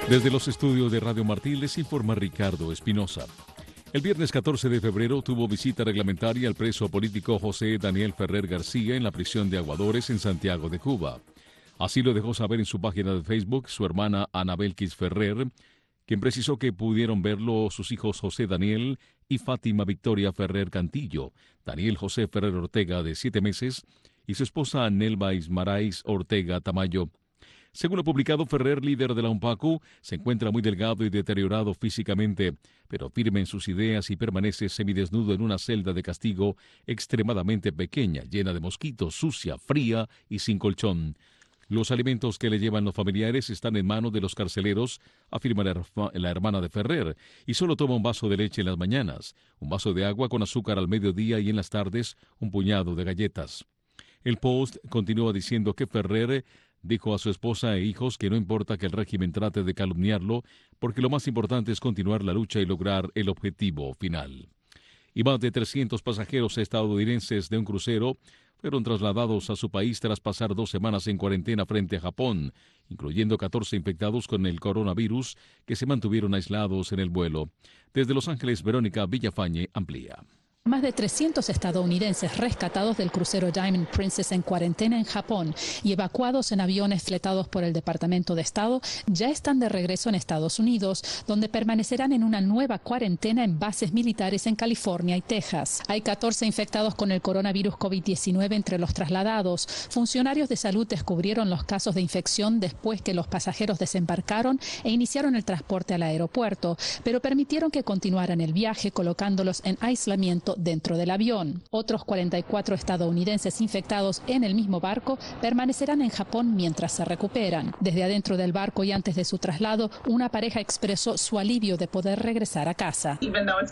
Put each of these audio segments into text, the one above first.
Desde los estudios de Radio Martí les informa Ricardo Espinosa. El viernes 14 de febrero tuvo visita reglamentaria al preso político José Daniel Ferrer García en la prisión de Aguadores en Santiago de Cuba. Así lo dejó saber en su página de Facebook su hermana Ana Belkis Ferrer, quien precisó que pudieron verlo sus hijos José Daniel y Fátima Victoria Ferrer Cantillo, Daniel José Ferrer Ortega, de 7 meses, y su esposa Nelva Ismarais Ortega Tamayo. Según lo publicado, Ferrer, líder de la UNPACU, se encuentra muy delgado y deteriorado físicamente, pero firme en sus ideas y permanece semidesnudo en una celda de castigo extremadamente pequeña, llena de mosquitos, sucia, fría y sin colchón. Los alimentos que le llevan los familiares están en manos de los carceleros, afirma la hermana de Ferrer, y solo toma un vaso de leche en las mañanas, un vaso de agua con azúcar al mediodía y en las tardes un puñado de galletas. El Post continúa diciendo que Ferrer dijo a su esposa e hijos que no importa que el régimen trate de calumniarlo, porque lo más importante es continuar la lucha y lograr el objetivo final. Y más de 300 pasajeros estadounidenses de un crucero fueron trasladados a su país tras pasar 2 semanas en cuarentena frente a Japón, incluyendo 14 infectados con el coronavirus que se mantuvieron aislados en el vuelo. Desde Los Ángeles, Verónica Villafañe amplía. Más de 300 estadounidenses rescatados del crucero Diamond Princess en cuarentena en Japón y evacuados en aviones fletados por el Departamento de Estado ya están de regreso en Estados Unidos, donde permanecerán en una nueva cuarentena en bases militares en California y Texas. Hay 14 infectados con el coronavirus COVID-19 entre los trasladados. Funcionarios de salud descubrieron los casos de infección después que los pasajeros desembarcaron e iniciaron el transporte al aeropuerto, pero permitieron que continuaran el viaje colocándolos en aislamiento dentro del avión. Otros 44 estadounidenses infectados en el mismo barco permanecerán en Japón mientras se recuperan. Desde adentro del barco y antes de su traslado, una pareja expresó su alivio de poder regresar a casa.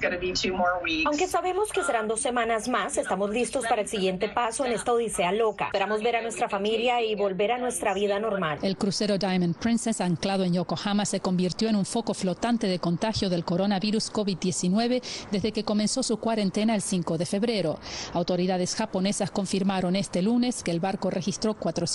Aunque sabemos que serán 2 semanas más, estamos listos para el siguiente paso en esta odisea loca. Esperamos ver a nuestra familia y volver a nuestra vida normal. El crucero Diamond Princess, anclado en Yokohama, se convirtió en un foco flotante de contagio del coronavirus COVID-19 desde que comenzó su cuarentena el 5 de febrero. Autoridades japonesas confirmaron este lunes que el barco registró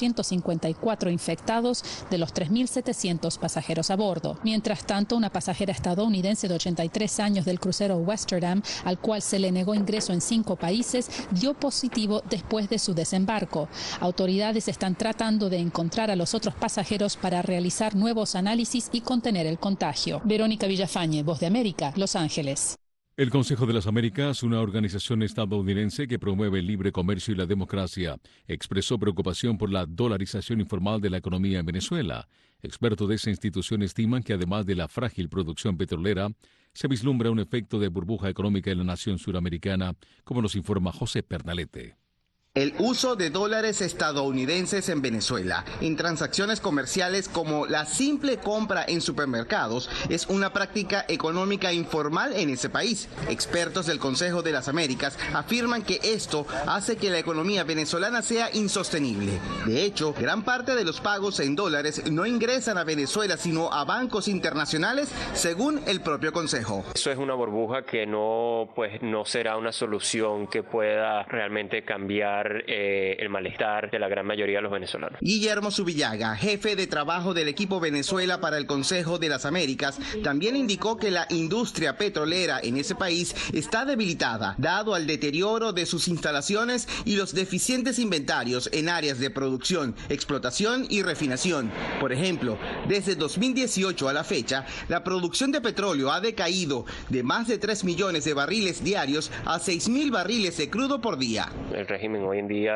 454 infectados de los 3.700 pasajeros a bordo. Mientras tanto, una pasajera estadounidense de 83 años del crucero Westerdam, al cual se le negó ingreso en 5 países, dio positivo después de su desembarco. Autoridades están tratando de encontrar a los otros pasajeros para realizar nuevos análisis y contener el contagio. Verónica Villafañe, Voz de América, Los Ángeles. El Consejo de las Américas, una organización estadounidense que promueve el libre comercio y la democracia, expresó preocupación por la dolarización informal de la economía en Venezuela. Expertos de esa institución estiman que además de la frágil producción petrolera, se vislumbra un efecto de burbuja económica en la nación suramericana, como nos informa José Pernalete. El uso de dólares estadounidenses en Venezuela en transacciones comerciales como la simple compra en supermercados es una práctica económica informal en ese país. Expertos del Consejo de las Américas afirman que esto hace que la economía venezolana sea insostenible. De hecho, gran parte de los pagos en dólares no ingresan a Venezuela sino a bancos internacionales, según el propio Consejo. Eso es una burbuja que no será una solución que pueda realmente cambiar el malestar de la gran mayoría de los venezolanos. Guillermo Zubillaga, jefe de trabajo del equipo Venezuela para el Consejo de las Américas, también indicó que la industria petrolera en ese país está debilitada, dado al deterioro de sus instalaciones y los deficientes inventarios en áreas de producción, explotación y refinación. Por ejemplo, desde 2018 a la fecha, la producción de petróleo ha decaído de más de 3 millones de barriles diarios a 6.000 barriles de crudo por día. El régimen hoy en día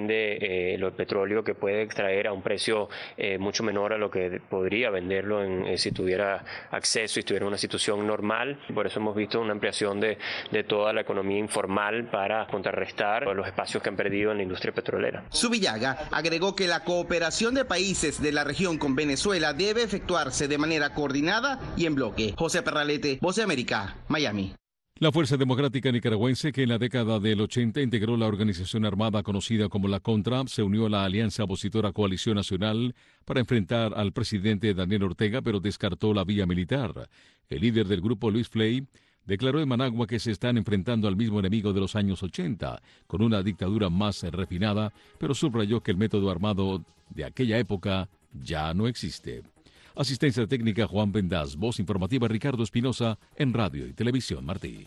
vende el petróleo que puede extraer a un precio mucho menor a lo que podría venderlo si tuviera acceso y estuviera en una situación normal. Por eso hemos visto una ampliación de toda la economía informal para contrarrestar los espacios que han perdido en la industria petrolera. Zubillaga agregó que la cooperación de países de la región con Venezuela debe efectuarse de manera coordinada y en bloque. José Pernalete, Voz de América, Miami. La Fuerza Democrática Nicaragüense, que en la década del 80 integró la organización armada conocida como la Contra, se unió a la alianza opositora Coalición Nacional para enfrentar al presidente Daniel Ortega, pero descartó la vía militar. El líder del grupo, Luis Fley, declaró en Managua que se están enfrentando al mismo enemigo de los años 80, con una dictadura más refinada, pero subrayó que el método armado de aquella época ya no existe. Asistencia técnica Juan Vendaz. Voz informativa Ricardo Espinosa en Radio y Televisión Martí.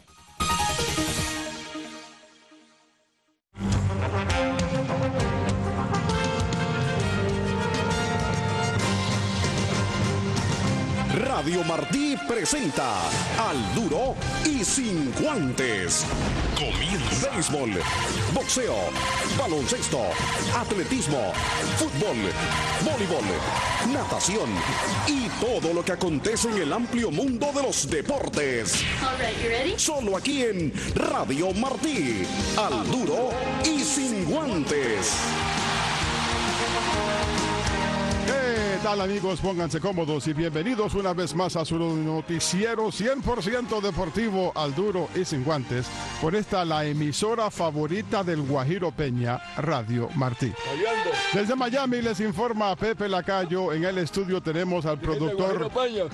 Radio Martí presenta Al Duro y Sin Guantes. Comienza. Béisbol, boxeo, baloncesto, atletismo, fútbol, voleibol, natación y todo lo que acontece en el amplio mundo de los deportes. All right, you ready? Solo aquí en Radio Martí. Al Duro y Sin Guantes. ¿Qué tal, amigos? Pónganse cómodos y bienvenidos una vez más a su noticiero 100% deportivo Al Duro y Sin Guantes, por esta la emisora favorita del Guajiro Peña, Radio Martí. Desde Miami les informa Pepe Lacayo. En el estudio tenemos al productor,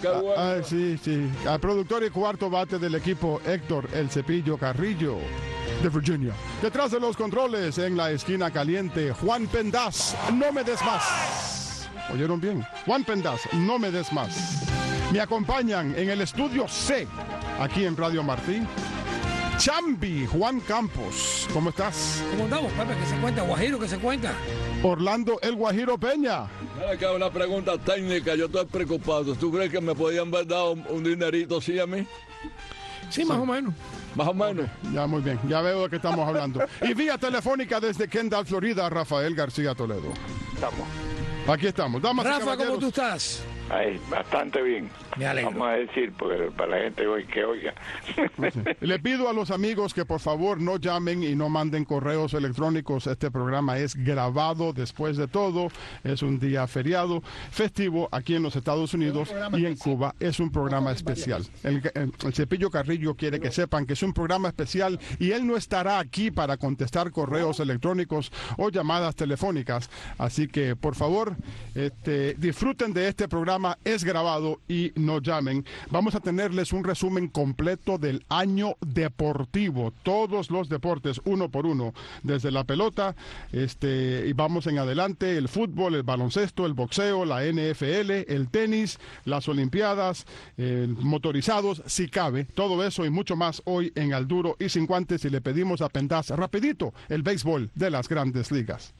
al productor y cuarto bate del equipo, Héctor El Cepillo Carrillo, de Virginia. Detrás de los controles, en la esquina caliente, Juan Pendaz. No me des más. ¿Oyeron bien? Juan Pendaz, no me des más. Me acompañan en el estudio C, aquí en Radio Martí, Chambi Juan Campos. ¿Cómo estás? ¿Cómo andamos, Pepe? ¿Qué se cuenta? Guajiro, ¿qué se cuenta? Orlando El Guajiro Peña. Acá una pregunta técnica, yo estoy preocupado. ¿Tú crees que me podían haber dado un dinerito así a mí? Sí, más o menos. Más o menos. Ya, muy bien. Ya veo de qué estamos hablando. Y vía telefónica desde Kendall, Florida, Rafael García Toledo. Estamos. Aquí estamos. Damas y Rafa, caballeros. ¿cómo tú estás? Ahí, bastante bien. Me alegro. Vamos a decir, porque para la gente hoy que oiga. Le pido a los amigos que por favor no llamen y no manden correos electrónicos. Este programa es grabado después de todo. Es un día feriado, festivo aquí en los Estados Unidos y en Cuba. Es un programa especial. El Cepillo Carrillo quiere que sepan que es un programa especial y él no estará aquí para contestar correos electrónicos o llamadas telefónicas. Así que por favor, disfruten de este programa. Es grabado y no llamen. Vamos a tenerles un resumen completo del año deportivo, todos los deportes, uno por uno, desde la pelota, y vamos en adelante, el fútbol, el baloncesto, el boxeo, la NFL, el tenis, las olimpiadas, motorizados, si cabe, todo eso y mucho más hoy en Al Duro y Sin Guantes. Y le pedimos a Pendaz rapidito el béisbol de las Grandes Ligas.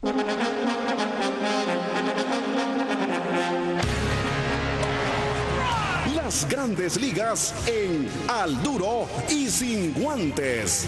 Las Grandes Ligas en Al Duro y Sin Guantes.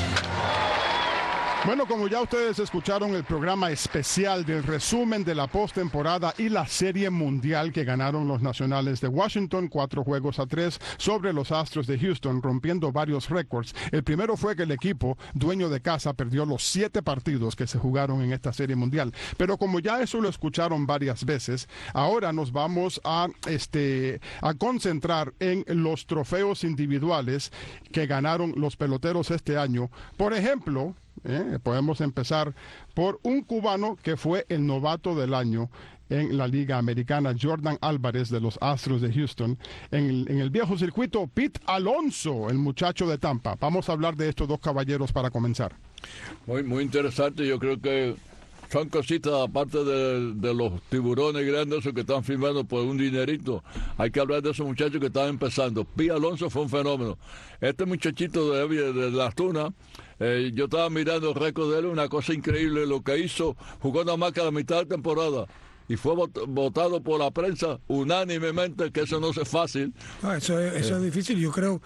Bueno, como ya ustedes escucharon el programa especial del resumen de la postemporada y la Serie Mundial que ganaron los Nacionales de Washington, 4-3 sobre los Astros de Houston, rompiendo varios récords. El primero fue que el equipo dueño de casa perdió los 7 partidos que se jugaron en esta Serie Mundial. Pero como ya eso lo escucharon varias veces, ahora nos vamos a concentrar en los trofeos individuales que ganaron los peloteros este año. Por ejemplo, podemos empezar por un cubano que fue el novato del año en la Liga Americana, Jordan Álvarez de los Astros de Houston. En el viejo circuito, Pete Alonso, el muchacho de Tampa. Vamos a hablar de estos dos caballeros para comenzar. Muy interesante. Yo creo que son cositas aparte de los tiburones grandes esos que están firmando por un dinerito. Hay que hablar de esos muchachos que están empezando. Pete Alonso fue un fenómeno. Este muchachito de Las Tunas, yo estaba mirando el récord de él, una cosa increíble lo que hizo. Jugó nada más que la mitad de temporada y fue votado por la prensa unánimemente, que eso no es fácil. No, eso es difícil. Yo creo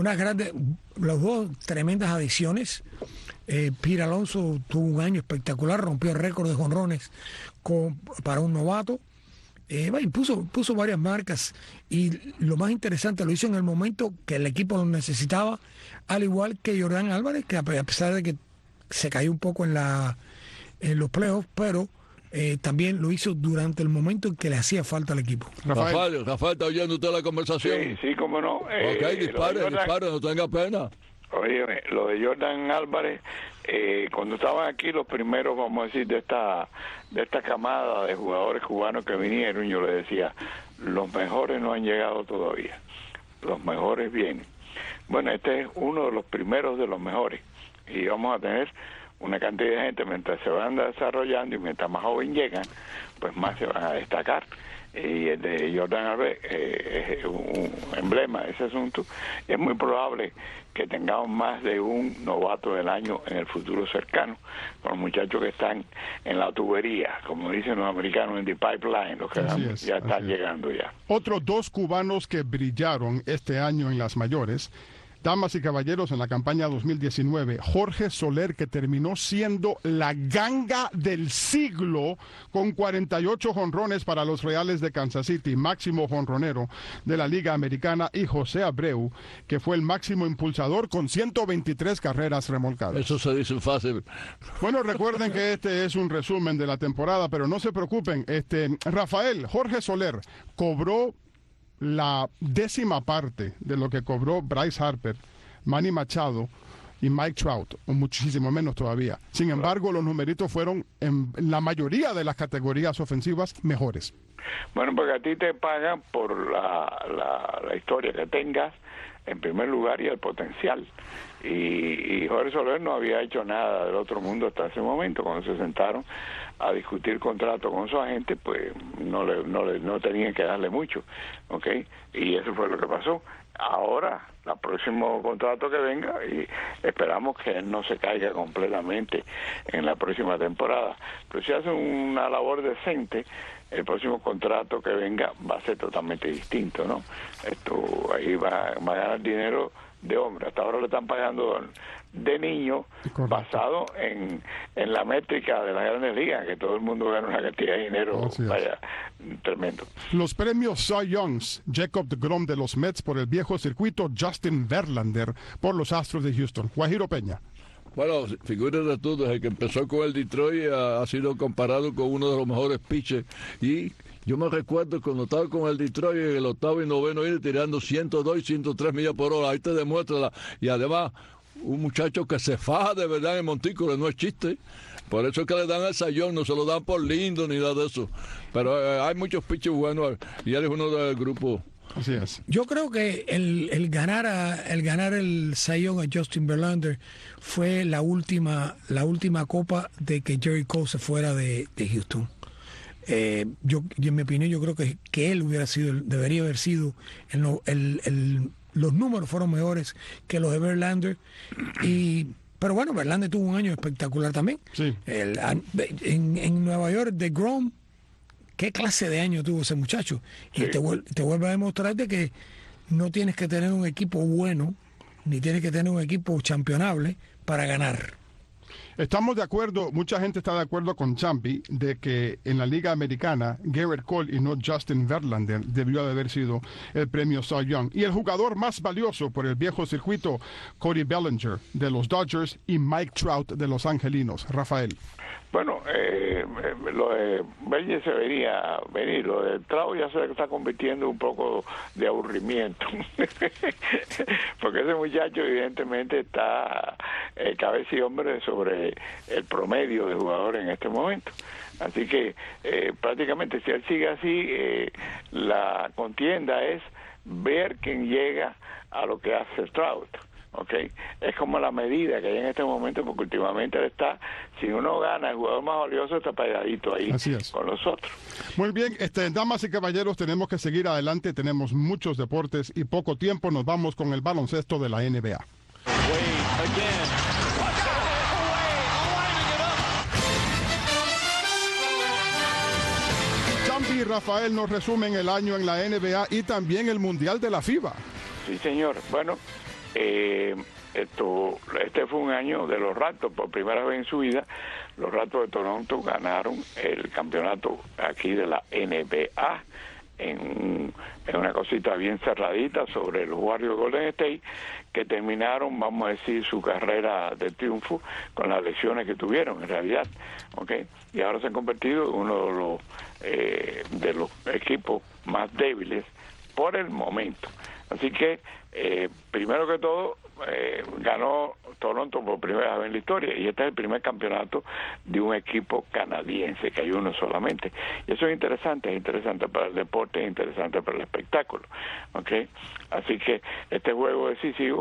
los dos tremendas adiciones. Pete Alonso tuvo un año espectacular, rompió el récord de jonrones para un novato. Puso varias marcas y lo más interesante, lo hizo en el momento que el equipo lo necesitaba, al igual que Jordan Álvarez, que a pesar de que se cayó un poco en los playoffs, pero también lo hizo durante el momento en que le hacía falta al equipo. Rafael, ¿está oyendo usted la conversación? Sí, cómo no. Ok, dispare, no tenga pena. Oye, lo de Jordan Álvarez, cuando estaban aquí los primeros, vamos a decir, de esta camada de jugadores cubanos que vinieron, yo le decía, los mejores no han llegado todavía, los mejores vienen. Bueno, este es uno de los primeros de los mejores y vamos a tener una cantidad de gente, mientras se van desarrollando y mientras más joven llegan, pues más se van a destacar. Y el de Jordan Albert es un emblema de ese asunto. Es muy probable que tengamos más de un novato del año en el futuro cercano, con los muchachos que están en la tubería, como dicen los americanos, en the pipeline, los que ya están llegando ya. Otros 2 cubanos que brillaron este año en las mayores, damas y caballeros, en la campaña 2019, Jorge Soler, que terminó siendo la ganga del siglo con 48 jonrones para los Reales de Kansas City, máximo jonronero de la Liga Americana, y José Abreu, que fue el máximo impulsador con 123 carreras remolcadas. Eso se dice fácil. Bueno, recuerden que este es un resumen de la temporada, pero no se preocupen. Rafael, Jorge Soler cobró la 10ª parte de lo que cobró Bryce Harper, Manny Machado y Mike Trout, o muchísimo menos todavía. Sin embargo, los numeritos fueron en la mayoría de las categorías ofensivas mejores. Bueno, porque a ti te pagan por la historia que tengas, en primer lugar, y el potencial. Y Jorge Soler no había hecho nada del otro mundo hasta ese momento. Cuando se sentaron a discutir contrato con su agente, pues no tenían que darle mucho, ¿ok? Y eso fue lo que pasó. Ahora, el próximo contrato que venga, y esperamos que él no se caiga completamente en la próxima temporada. Pero si hace una labor decente, el próximo contrato que venga va a ser totalmente distinto, ¿no? Ahí va a ganar dinero de hombre. Hasta ahora le están pagando de niño. Correcto. Basado en la métrica de las grandes ligas, que todo el mundo gana una cantidad de dinero, vaya, tremendo. Los premios Cy Youngs, Jacob deGrom de los Mets por el viejo circuito, Justin Verlander por los Astros de Houston. Guajiro Peña. Bueno, figúrate tú, desde que empezó con el Detroit ha sido comparado con uno de los mejores pitchers. Y yo me recuerdo cuando estaba con el Detroit en el 8º y 9º inning tirando 102 y 103 millas por hora. Ahí te demuestra. Y además, un muchacho que se faja de verdad en Montículo, no es chiste. Por eso es que le dan el Cy Young, no se lo dan por lindo ni nada de eso. Pero hay muchos pitchers buenos y él es uno del grupo. Así es. Yo creo que el ganar el Cy Young a Justin Verlander fue la última copa de que Jerry Cole se fuera de Houston. Yo en mi opinión, yo creo que él debería haber sido los números fueron mejores que los de Verlander, pero bueno, Verlander tuvo un año espectacular también. Sí. En Nueva York, deGrom, ¿qué clase de año tuvo ese muchacho? Sí. Y te vuelve a demostrar de que no tienes que tener un equipo bueno, ni tienes que tener un equipo championable para ganar. Estamos de acuerdo, mucha gente está de acuerdo con Champi de que en la Liga Americana Gerrit Cole y no Justin Verlander debió de haber sido el premio Cy Young. Y el jugador más valioso por el viejo circuito, Cody Bellinger de los Dodgers y Mike Trout de los Angelinos. Rafael. Bueno, lo de Bellinger se vería venir, lo de Trout ya se está convirtiendo un poco de aburrimiento, porque ese muchacho evidentemente está cabeza y hombre sobre el promedio de jugadores en este momento. Así que prácticamente si él sigue así, la contienda es ver quién llega a lo que hace Trout. Okay. Es como la medida que hay en este momento, porque últimamente él está, si uno gana, el jugador más valioso está pegadito ahí con los otros. Muy bien, damas y caballeros, tenemos que seguir adelante, tenemos muchos deportes y poco tiempo. Nos vamos con el baloncesto de la NBA. Champi y Rafael nos resumen el año en la NBA y también el Mundial de la FIBA. Sí, señor. Bueno, este fue un año de los Raptors. Por primera vez en su vida, los Raptors de Toronto ganaron el campeonato aquí de la NBA en una cosita bien cerradita sobre los Warriors Golden State, que terminaron, vamos a decir, su carrera de triunfo con las lesiones que tuvieron en realidad, ¿okay? Y ahora se han convertido en uno de los equipos más débiles por el momento. Así que, primero que todo, ganó Toronto por primera vez en la historia, y este es el primer campeonato de un equipo canadiense, que hay uno solamente. Y eso es interesante para el deporte, es interesante para el espectáculo. ¿Okay? Así que este juego decisivo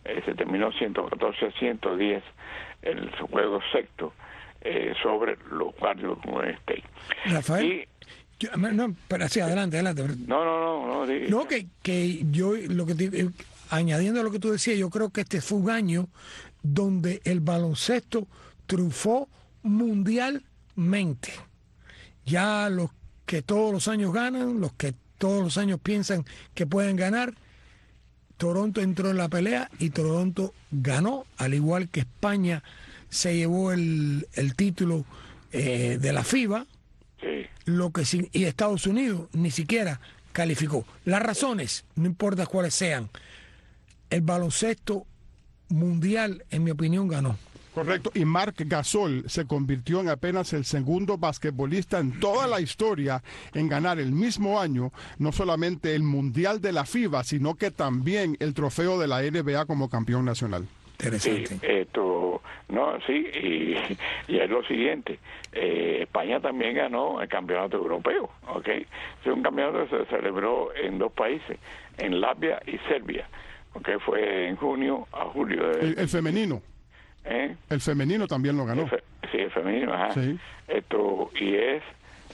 se terminó 114-110 el juego sexto sobre los Warriors de Golden State. Rafael, pero sí, adelante. No, que yo, añadiendo a lo que tú decías, yo creo que este fue un año donde el baloncesto triunfó mundialmente. Ya los que todos los años ganan, los que todos los años piensan que pueden ganar, Toronto entró en la pelea y Toronto ganó, al igual que España se llevó el título de la FIBA, sí. Y Estados Unidos ni siquiera calificó. Las razones, no importa cuáles sean, el baloncesto mundial, en mi opinión, ganó. Correcto, y Marc Gasol se convirtió en apenas el segundo basquetbolista en toda la historia en ganar el mismo año, no solamente el Mundial de la FIBA, sino que también el trofeo de la NBA como campeón nacional. Interesante. Sí, y es lo siguiente, España también ganó el campeonato europeo, ¿ok? Es un campeonato que se celebró en dos países, en Latvia y Serbia, ¿ok? Fue en junio a julio. El femenino. El femenino también lo ganó. Sí, el femenino, ajá. Sí. Y es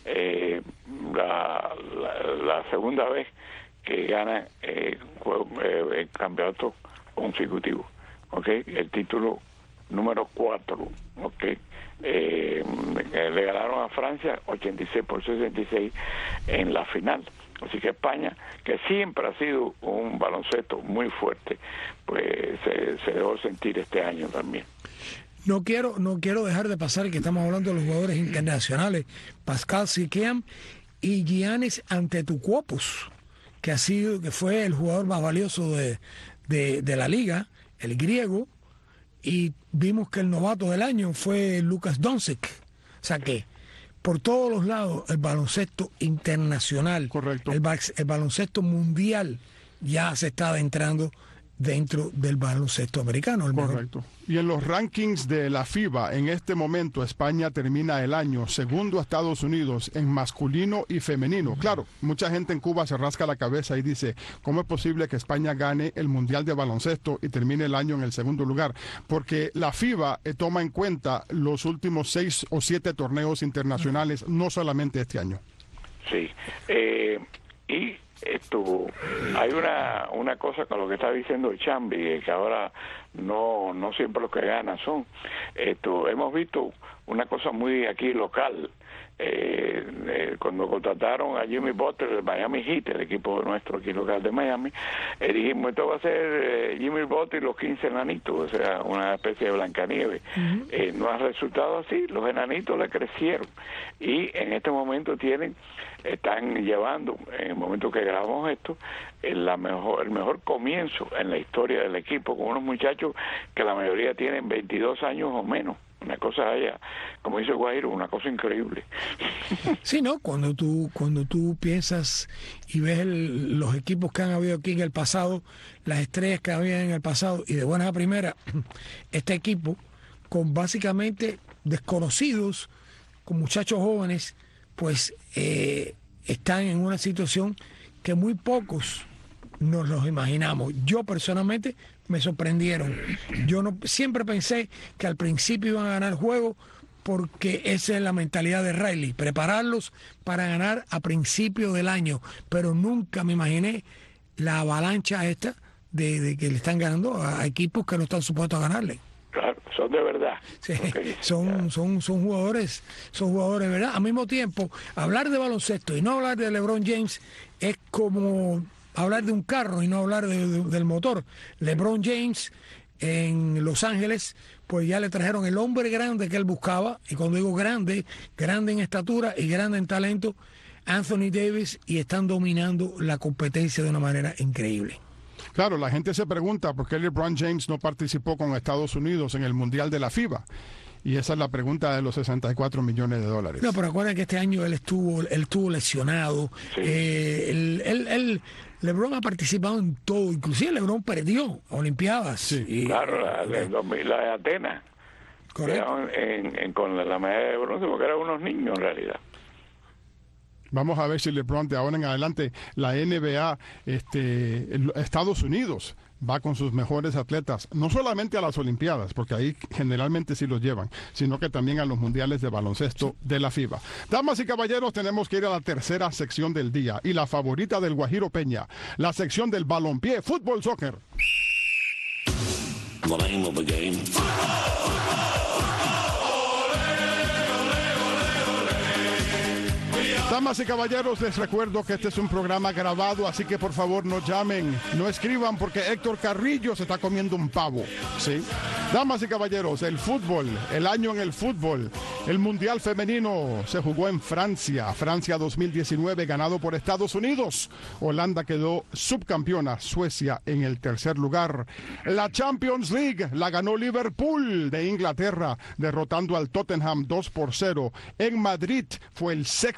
la segunda vez que gana el campeonato consecutivo, ¿ok? El título número 4, ¿ok? Le ganaron a Francia 86-66 en la final. Así que España, que siempre ha sido un baloncesto muy fuerte, pues se dejó sentir este año también. No quiero dejar de pasar que estamos hablando de los jugadores internacionales, Pascal Siakam y Giannis Antetokounmpo, que fue el jugador más valioso de la liga, el griego, y vimos que el novato del año fue Lukas Doncic. O sea que por todos los lados el baloncesto internacional, correcto, el baloncesto mundial ya se está adentrando dentro del baloncesto americano. Correcto. Y en los rankings de la FIBA, en este momento España termina el año segundo a Estados Unidos en masculino y femenino. Claro, mucha gente en Cuba se rasca la cabeza y dice, ¿cómo es posible que España gane el Mundial de Baloncesto y termine el año en el segundo lugar? Porque la FIBA toma en cuenta los últimos 6 o 7 torneos internacionales, no solamente este año. Sí, hay una cosa con lo que está diciendo el Chambi, que ahora no siempre los que ganan son. Hemos visto una cosa muy aquí local. Cuando contrataron a Jimmy Butler del Miami Heat, el equipo nuestro aquí local de Miami, dijimos, esto va a ser Jimmy Butler y los 15 enanitos, o sea, una especie de Blancanieves. No ha resultado así, los enanitos le crecieron y en este momento están llevando, en el momento que grabamos esto, el mejor comienzo en la historia del equipo, con unos muchachos que la mayoría tienen 22 años o menos. Una cosa allá, como dice Guairo, una cosa increíble. Sí, ¿no? Cuando tú piensas y ves los equipos que han habido aquí en el pasado, las estrellas que había en el pasado, y de buenas a primeras, este equipo con básicamente desconocidos, con muchachos jóvenes, pues están en una situación que muy pocos nos los imaginamos. Yo personalmente me sorprendieron. Yo siempre pensé que al principio iban a ganar el juego porque esa es la mentalidad de Riley, prepararlos para ganar a principio del año, pero nunca me imaginé la avalancha esta de que le están ganando a equipos que no están supuestos a ganarle. Claro, son de verdad. Sí, son jugadores, de verdad. Al mismo tiempo, hablar de baloncesto y no hablar de LeBron James es como hablar de un carro y no hablar del motor. LeBron James en Los Ángeles, pues ya le trajeron el hombre grande que él buscaba, y cuando digo grande en estatura y grande en talento, Anthony Davis, y están dominando la competencia de una manera increíble. Claro, la gente se pregunta por qué LeBron James no participó con Estados Unidos en el Mundial de la FIBA. Y esa es la pregunta de los $64 millones. No, pero acuerdan que este año él estuvo lesionado. Sí. LeBron ha participado en todo, inclusive LeBron perdió Olimpiadas. Sí. Claro, la de Atenas. Correcto. Con la medalla de bronce, porque eran unos niños en realidad. Vamos a ver si LeBron de ahora en adelante, la NBA, Estados Unidos va con sus mejores atletas, no solamente a las Olimpiadas, porque ahí generalmente sí los llevan, sino que también a los mundiales de baloncesto de la FIBA. Damas y caballeros, tenemos que ir a la tercera sección del día y la favorita del Guajiro Peña, la sección del balompié, fútbol, soccer. The name of the game. Damas y caballeros, les recuerdo que este es un programa grabado, así que por favor no llamen, no escriban, porque Héctor Carrillo se está comiendo un pavo, ¿sí? Damas y caballeros, el fútbol, el año en el fútbol, el Mundial Femenino se jugó en Francia, Francia 2019, ganado por Estados Unidos. Holanda quedó subcampeona, Suecia en el tercer lugar. La Champions League la ganó Liverpool de Inglaterra, derrotando al Tottenham 2-0. En Madrid fue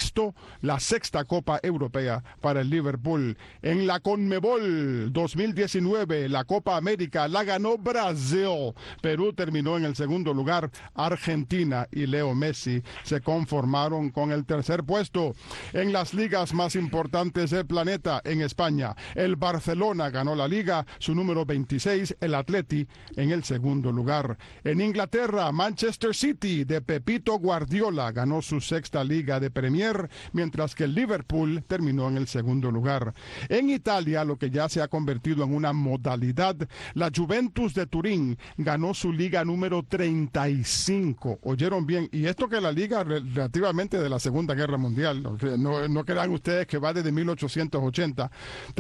la sexta Copa Europea para el Liverpool. En la Conmebol 2019, la Copa América la ganó Brasil. Perú terminó en el segundo lugar. Argentina y Leo Messi se conformaron con el tercer puesto. En las ligas más importantes del planeta, en España, el Barcelona ganó la liga, su número 26, el Atleti en el segundo lugar. En Inglaterra, Manchester City de Pepito Guardiola ganó su sexta liga de Premier, mientras que el Liverpool terminó en el segundo lugar. En Italia, lo que ya se ha convertido en una modalidad, la Juventus de Turín ganó su liga número 35. ¿Oyeron bien? Y esto que la liga relativamente de la Segunda Guerra Mundial, no crean ustedes que va desde 1880.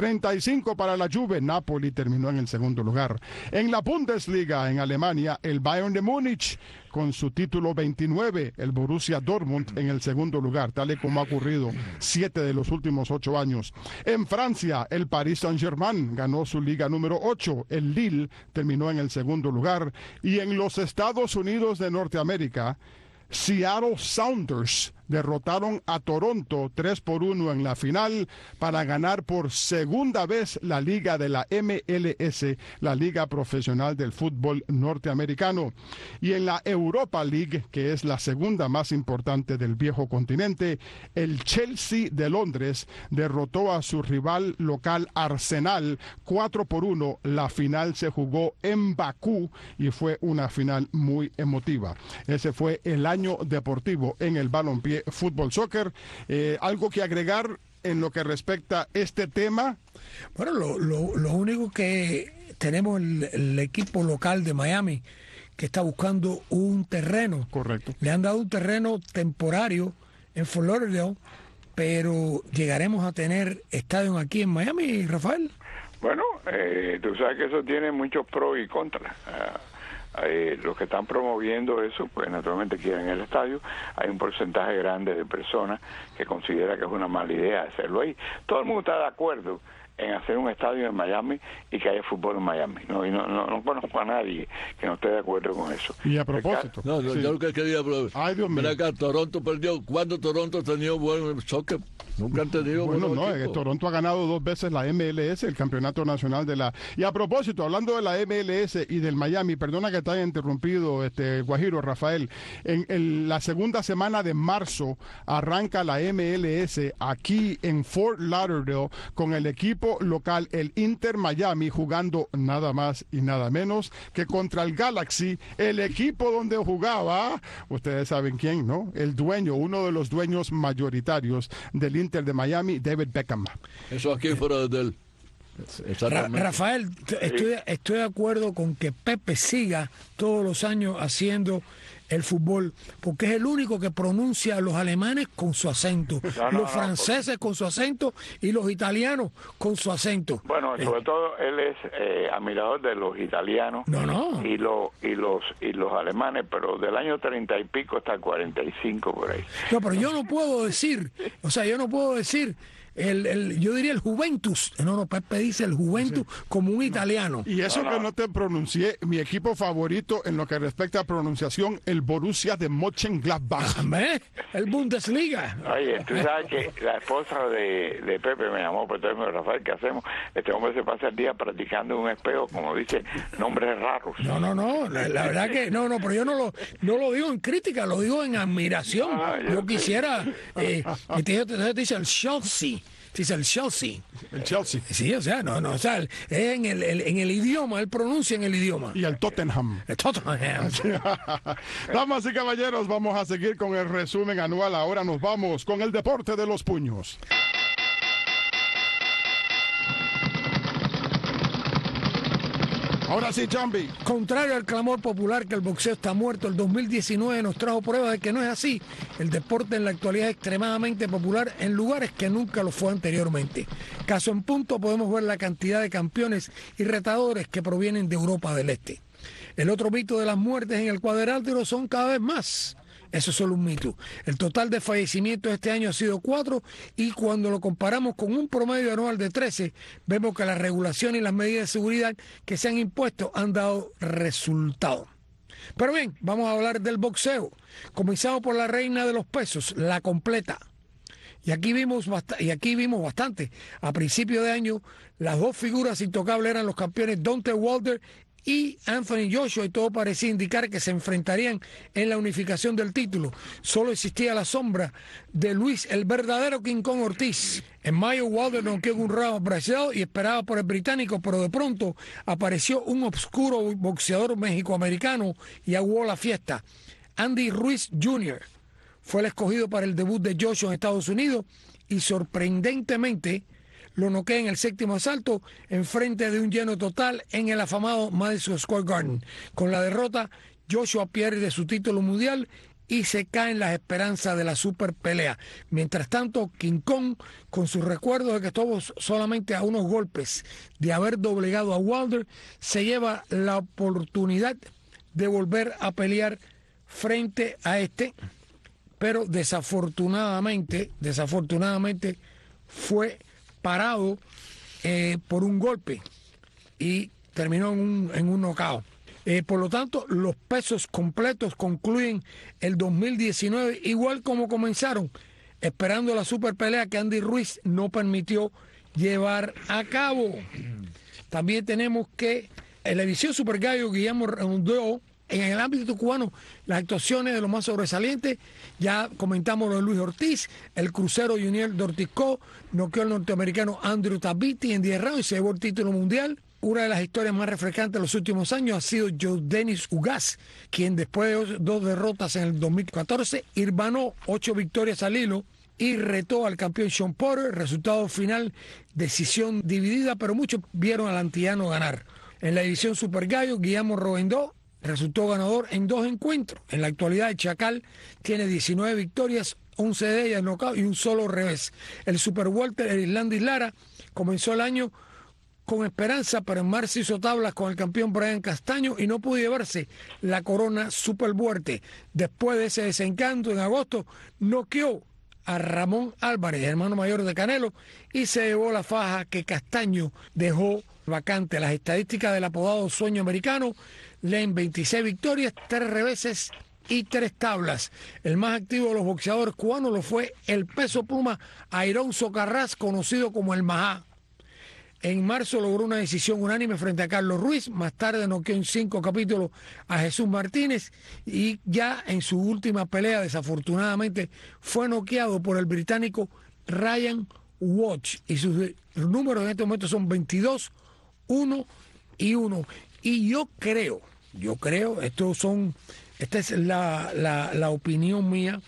35 para la Juve, Napoli terminó en el segundo lugar. En la Bundesliga, en Alemania, el Bayern de Múnich con su título 29, el Borussia Dortmund en el segundo lugar, tal y como ha ocurrido 7 de los últimos 8 años. En Francia, el Paris Saint-Germain ganó su liga número 8, el Lille terminó en el segundo lugar, y en los Estados Unidos de Norteamérica, Seattle Sounders derrotaron a Toronto 3-1 en la final para ganar por segunda vez la liga de la MLS, la liga profesional del fútbol norteamericano. Y en la Europa League, que es la segunda más importante del viejo continente, el Chelsea de Londres derrotó a su rival local Arsenal 4-1. La final se jugó en Bakú y fue una final muy emotiva. Ese fue el año deportivo en el balompié fútbol soccer. ¿Algo que agregar en lo que respecta a este tema? Bueno, lo único que tenemos el equipo local de Miami que está buscando un terreno. Correcto. Le han dado un terreno temporario en Fort Lauderdale, pero llegaremos a tener estadio aquí en Miami, Rafael. Bueno, tú sabes que eso tiene muchos pros y contras. Los que están promoviendo eso, pues naturalmente quieren el estadio. Hay un porcentaje grande de personas que considera que es una mala idea hacerlo ahí. Todo el mundo está de acuerdo en hacer un estadio en Miami y que haya fútbol en Miami. No conozco a nadie que no esté de acuerdo con eso. Y a propósito. Sí. Yo lo que quería, ay, Dios mío. Acá, Toronto perdió. ¿Cuándo Toronto ha tenido buen soccer? Nunca han tenido buenos equipos. Toronto ha ganado 2 veces la MLS, el campeonato nacional de la... Y a propósito, hablando de la MLS y del Miami, perdona que te haya interrumpido, Guajiro, Rafael, en la segunda semana de marzo arranca la MLS aquí en Fort Lauderdale con el equipo local, el Inter Miami, jugando nada más y nada menos que contra el Galaxy, el equipo donde jugaba, ustedes saben quién, ¿no? El dueño, uno de los dueños mayoritarios del Inter de Miami, David Beckham. Eso aquí fuera del... Rafael, estoy de acuerdo con que Pepe siga todos los años haciendo el fútbol, porque es el único que pronuncia a los alemanes con su acento, los franceses con su acento y los italianos con su acento. Bueno, sobre todo él es admirador de los italianos y los alemanes, pero del año 30 y pico hasta el 45 por ahí. No, pero yo no puedo decir, yo diría el Juventus. No, Pepe dice el Juventus como un italiano. Y eso que no te pronuncié, mi equipo favorito en lo que respecta a pronunciación, el Borussia de Mönchengladbach. El Bundesliga. Oye, tú sabes que la esposa de Pepe me llamó, pero entonces me dijo, Rafael, ¿qué hacemos? Este hombre se pasa el día practicando en un espejo, como dice, nombres raros. No, la verdad que no, pero yo no lo digo en crítica, lo digo en admiración. Yo quisiera, te dice el Chelsea. Dice el Chelsea. El Chelsea. Sí, o sea, o sea, es en el idioma, él pronuncia en el idioma. Y el Tottenham. El Tottenham. Damas y caballeros, vamos a seguir con el resumen anual. Ahora nos vamos con el deporte de los puños. Ahora sí, Jambi. Contrario al clamor popular que el boxeo está muerto, el 2019 nos trajo pruebas de que no es así. El deporte en la actualidad es extremadamente popular en lugares que nunca lo fue anteriormente. Caso en punto, podemos ver la cantidad de campeones y retadores que provienen de Europa del Este. El otro mito de las muertes en el cuadrilátero son cada vez más. Eso es solo un mito. El total de fallecimientos este año ha sido 4 y cuando lo comparamos con un promedio anual de 13, vemos que la regulación y las medidas de seguridad que se han impuesto han dado resultado. Pero bien, vamos a hablar del boxeo. Comenzamos por la reina de los pesos, la completa. Y aquí vimos bastante. A principio de año, las dos figuras intocables eran los campeones Deontay Wilder y Anthony Joshua, y todo parecía indicar que se enfrentarían en la unificación del título. Solo existía la sombra de Luis, el verdadero King Kong Ortiz. En mayo, Wilder noqueó un round Brasil y esperaba por el británico, pero de pronto apareció un obscuro boxeador mexicoamericano y aguó la fiesta. Andy Ruiz Jr. fue el escogido para el debut de Joshua en Estados Unidos y sorprendentemente lo noquea en el séptimo asalto en frente de un lleno total en el afamado Madison Square Garden. Con la derrota, Joshua pierde su título mundial y se caen las esperanzas de la super pelea. Mientras tanto, King Kong, con sus recuerdos de que estuvo solamente a unos golpes de haber doblegado a Wilder, se lleva la oportunidad de volver a pelear frente a este, pero desafortunadamente fue parado por un golpe y terminó en un knockout. Por lo tanto, los pesos completos concluyen el 2019 igual como comenzaron, esperando la super pelea que Andy Ruiz no permitió llevar a cabo. También tenemos que en la edición Super Gallo, Guillermo redondeó en el ámbito cubano las actuaciones de los más sobresalientes. Ya comentamos lo de Luis Ortiz, el crucero Junior Dorticó, noqueó al norteamericano Andrew Tabiti en 10 rounds y se llevó el título mundial. Una de las historias más refrescantes de los últimos años ha sido Yordenis Ugas, quien después de 2 derrotas en el 2014, hirmanó 8 victorias al hilo y retó al campeón Sean Porter. Resultado final, decisión dividida, pero muchos vieron al antillano ganar. En la edición Super Gallo, Guillermo Rodendó resultó ganador en 2 encuentros. En la actualidad, el Chacal tiene 19 victorias, 11 de ellas knockout y un solo revés. El Super Welter, el Islandis Lara, comenzó el año con esperanza, pero en marzo hizo tablas con el campeón Brian Castaño y no pudo llevarse la corona Super Welter. Después de ese desencanto, en agosto, noqueó a Ramón Álvarez, hermano mayor de Canelo, y se llevó la faja que Castaño dejó vacante. Las estadísticas del apodado Sueño Americano leen 26 victorias, 3 reveses y 3 tablas. El más activo de los boxeadores cubanos lo fue el peso pluma Airón Socarrás, conocido como el Majá. En marzo logró una decisión unánime frente a Carlos Ruiz. Más tarde noqueó en 5 capítulos a Jesús Martínez y ya en su última pelea, desafortunadamente, fue noqueado por el británico Ryan Watch. Y sus números en este momento son 22, 1 y 1. Y yo creo, esta es la opinión mía,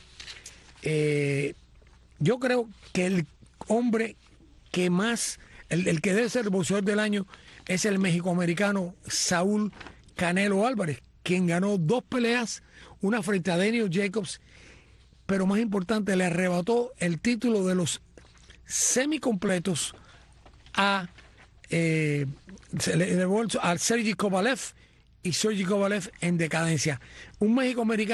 yo creo que el hombre que más, el que debe ser el boxeador del año es el mexicoamericano Saúl Canelo Álvarez, quien ganó 2 peleas, una frente a Daniel Jacobs, pero más importante, le arrebató el título de los semicompletos a Sergey Kovalev, y Sergey Kovalev en decadencia. Un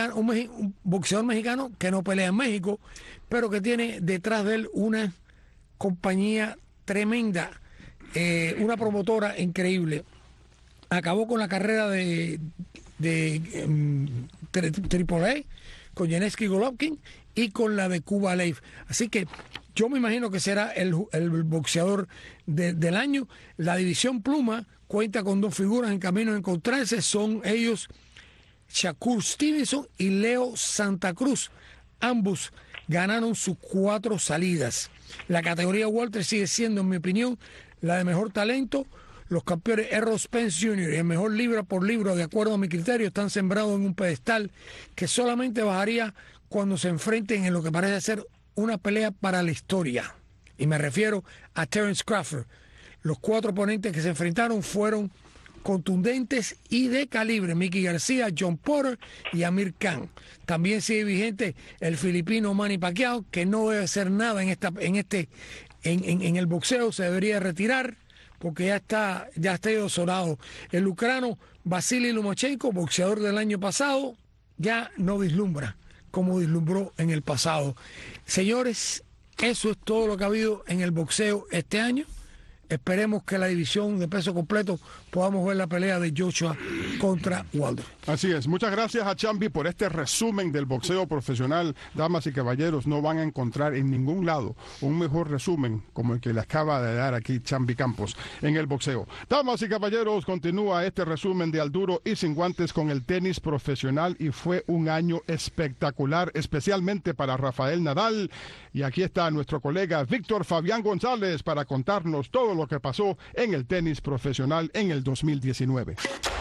boxeador mexicano que no pelea en México, pero que tiene detrás de él una compañía tremenda, una promotora increíble. Acabó con la carrera de AAA, con Yuniesky Golovkin y con la de Cuba Live. Así que yo me imagino que será el boxeador del año. La división pluma cuenta con 2 figuras en camino a encontrarse. Son ellos Shakur Stevenson y Leo Santa Cruz. Ambos ganaron sus 4 salidas. La categoría welter sigue siendo, en mi opinión, la de mejor talento. Los campeones Errol Spence Jr. y el mejor libra por libra, de acuerdo a mi criterio, están sembrados en un pedestal que solamente bajaría cuando se enfrenten en lo que parece ser una pelea para la historia. Y me refiero a Terence Crawford. Los 4 oponentes que se enfrentaron fueron contundentes y de calibre: Mickey García, John Porter y Amir Khan. También sigue vigente el filipino Manny Pacquiao, que no debe hacer nada en el boxeo, se debería retirar porque ya está sonado. El ucrano Vasily Lomachenko, boxeador del año pasado, ya no vislumbra como vislumbró en el pasado. Señores, eso es todo lo que ha habido en el boxeo este año. Esperemos que la división de peso completo podamos ver la pelea de Joshua contra Wilder. Así es. Muchas gracias a Chambi por este resumen del boxeo profesional. Damas y caballeros, no van a encontrar en ningún lado un mejor resumen como el que le acaba de dar aquí Chambi Campos en el boxeo. Damas y caballeros, continúa este resumen de Al Duro y Sin Guantes con el tenis profesional, y fue un año espectacular, especialmente para Rafael Nadal. Y aquí está nuestro colega Víctor Fabián González para contarnos todo lo que pasó en el tenis profesional en el 2019.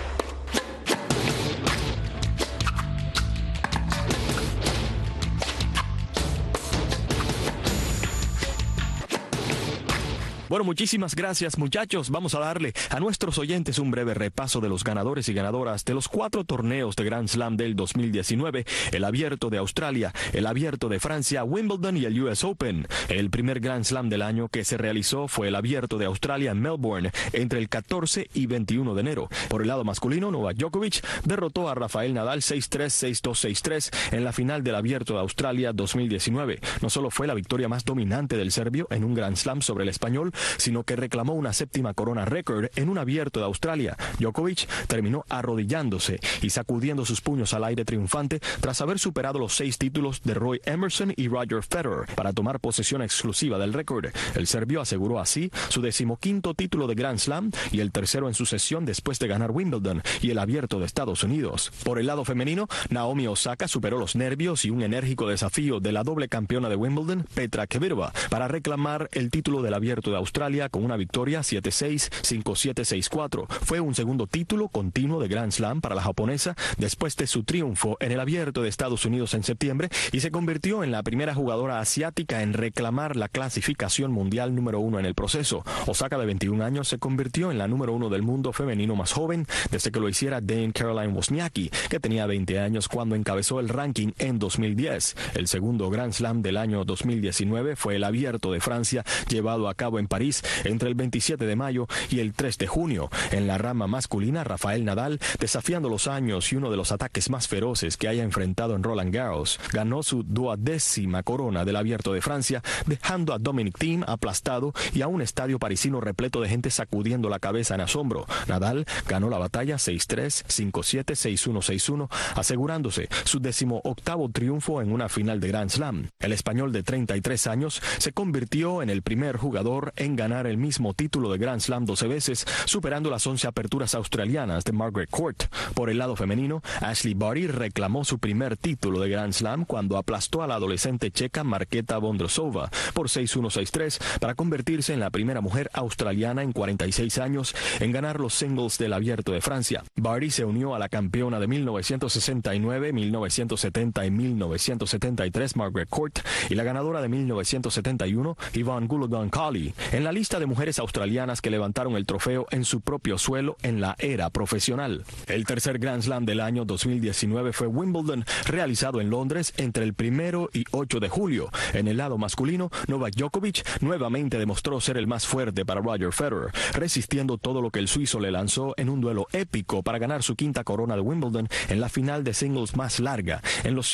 Bueno, muchísimas gracias, muchachos. Vamos a darle a nuestros oyentes un breve repaso de los ganadores y ganadoras de los 4 torneos de Grand Slam del 2019, el Abierto de Australia, el Abierto de Francia, Wimbledon y el US Open. El primer Grand Slam del año que se realizó fue el Abierto de Australia en Melbourne entre el 14 y 21 de enero. Por el lado masculino, Novak Djokovic derrotó a Rafael Nadal 6-3, 6-2, 6-3 en la final del Abierto de Australia 2019. No solo fue la victoria más dominante del serbio en un Grand Slam sobre el español, sino que reclamó una 7ª corona récord en un Abierto de Australia. Djokovic terminó arrodillándose y sacudiendo sus puños al aire triunfante tras haber superado los 6 títulos de Roy Emerson y Roger Federer para tomar posesión exclusiva del récord. El serbio aseguró así su 15º título de Grand Slam y el tercero en sucesión después de ganar Wimbledon y el Abierto de Estados Unidos. Por el lado femenino, Naomi Osaka superó los nervios y un enérgico desafío de la doble campeona de Wimbledon, Petra Kvitova, para reclamar el título del Abierto de Australia con una victoria 7-6, 5-7, 6-4. Fue un segundo título continuo de Grand Slam para la japonesa después de su triunfo en el Abierto de Estados Unidos en septiembre, y se convirtió en la primera jugadora asiática en reclamar la clasificación mundial número 1 en el proceso. Osaka, de 21 años, se convirtió en la número 1 del mundo femenino más joven desde que lo hiciera Dame Caroline Wozniacki, que tenía 20 años cuando encabezó el ranking en 2010. El segundo Grand Slam del año 2019 fue el Abierto de Francia, llevado a cabo en París entre el 27 de mayo y el 3 de junio. En la rama masculina, Rafael Nadal, desafiando los años y uno de los ataques más feroces que haya enfrentado en Roland Garros, ganó su 12ª corona del Abierto de Francia, dejando a Dominic Thiem aplastado y a un estadio parisino repleto de gente sacudiendo la cabeza en asombro. Nadal ganó la batalla 6-3, 5-7, 6-1, 6-1, asegurándose su 18º triunfo en una final de Grand Slam. El español de 33 años se convirtió en el primer jugador en ganar el mismo título de Grand Slam 12 veces, superando las 11 aperturas australianas de Margaret Court. Por el lado femenino, Ashley Barty reclamó su primer título de Grand Slam cuando aplastó a la adolescente checa Marketa Vondrousova por 6-1, 6-3 para convertirse en la primera mujer australiana en 46 años en ganar los singles del Abierto de Francia. Barty se unió a la campeona de 1969, 1970 y 1973 Margaret Court y la ganadora de 1971 Yvonne Goolagong-Cawley en la lista de mujeres australianas que levantaron el trofeo en su propio suelo en la era profesional. El tercer Grand Slam del año 2019 fue Wimbledon, realizado en Londres entre el 1 y 8 de julio. En el lado masculino, Novak Djokovic nuevamente demostró ser el más fuerte para Roger Federer, resistiendo todo lo que el suizo le lanzó en un duelo épico para ganar su quinta corona de Wimbledon en la final de singles más larga en los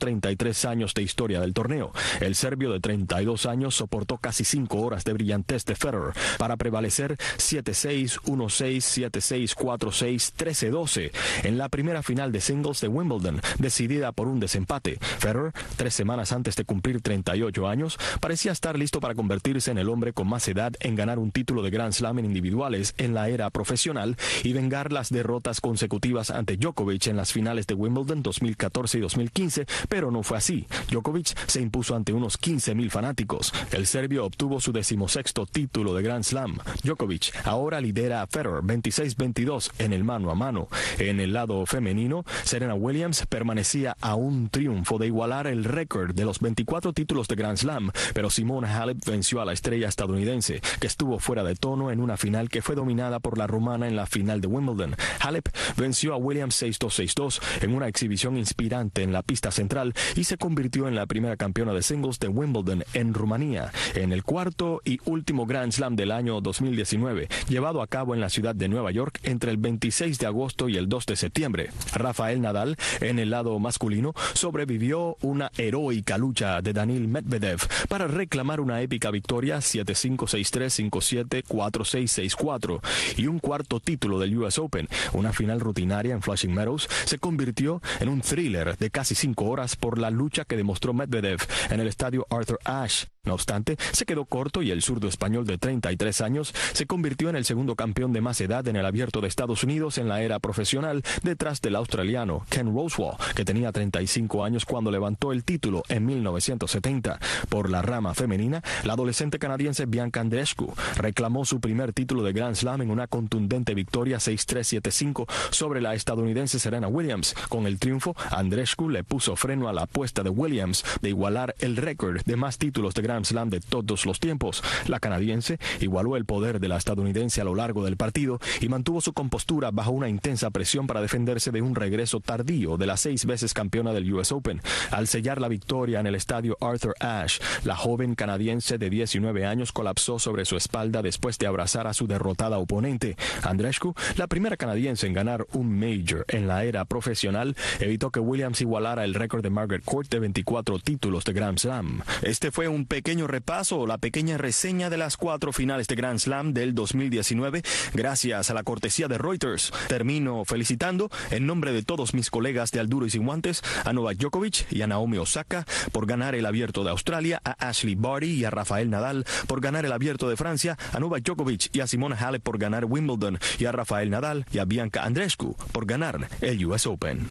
133 años de historia del torneo. El serbio de 32 años soportó casi 5 horas de brillantez de Federer para prevalecer 7-6, 1-6, 7-6, 4-6, 13-12 en la primera final de singles de Wimbledon, decidida por un desempate. Federer, 3 semanas antes de cumplir 38 años, parecía estar listo para convertirse en el hombre con más edad en ganar un título de Grand Slam en individuales en la era profesional y vengar las derrotas consecutivas ante Djokovic en las finales de Wimbledon 2014 y 2015, pero no fue así. Djokovic se impuso ante unos 15,000 fanáticos. El serbio obtuvo su 16º título de Grand Slam. Djokovic ahora lidera a Federer 26-22 en el mano a mano. En el lado femenino, Serena Williams permanecía a un triunfo de igualar el récord de los 24 títulos de Grand Slam, pero Simona Halep venció a la estrella estadounidense, que estuvo fuera de tono en una final que fue dominada por la rumana en la final de Wimbledon. Halep venció a Williams 6-2, 6-2 en una exhibición inspirante en la pista central y se convirtió en la primera campeona de singles de Wimbledon en Rumanía, en el cuarto y último Grand Slam del año 2019, llevado a cabo en la ciudad de Nueva York entre el 26 de agosto y el 2 de septiembre. Rafael Nadal, en el lado masculino, sobrevivió una heroica lucha de Daniil Medvedev para reclamar una épica victoria 7-5, 6-3, 5-7, 4-6, 6-4 y un cuarto título del US Open. Una final rutinaria en Flushing Meadows se convirtió en un thriller de casi 5 horas por la lucha que demostró Medvedev en el estadio Arthur Ashe. No obstante, se quedó corto y el zurdo español de 33 años se convirtió en el segundo campeón de más edad en el Abierto de Estados Unidos en la era profesional, detrás del australiano Ken Rosewall, que tenía 35 años cuando levantó el título en 1970. Por la rama femenina, la adolescente canadiense Bianca Andreescu reclamó su primer título de Grand Slam en una contundente victoria 6-3, 7-5 sobre la estadounidense Serena Williams. Con el triunfo, Andreescu le puso freno a la apuesta de Williams de igualar el récord de más títulos de Grand Slam de todos los tiempos. La canadiense igualó el poder de la estadounidense a lo largo del partido y mantuvo su compostura bajo una intensa presión para defenderse de un regreso tardío de la 6 veces campeona del US Open. Al sellar la victoria en el estadio Arthur Ashe, la joven canadiense de 19 años colapsó sobre su espalda después de abrazar a su derrotada oponente. Andreescu, la primera canadiense en ganar un Major en la era profesional, evitó que Williams igualara el récord de Margaret Court de 24 títulos de Grand Slam. Este fue un pequeño repaso, la pequeña reseña de las 4 finales de Grand Slam del 2019, gracias a la cortesía de Reuters. Termino felicitando, en nombre de todos mis colegas de Al Duro y Sin Guantes, a Novak Djokovic y a Naomi Osaka por ganar el Abierto de Australia, a Ashley Barty y a Rafael Nadal por ganar el Abierto de Francia, a Novak Djokovic y a Simona Halep por ganar Wimbledon, y a Rafael Nadal y a Bianca Andreescu por ganar el US Open.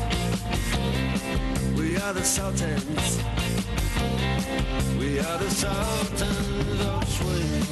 We are the Sultans. We are the Sultans of Swing.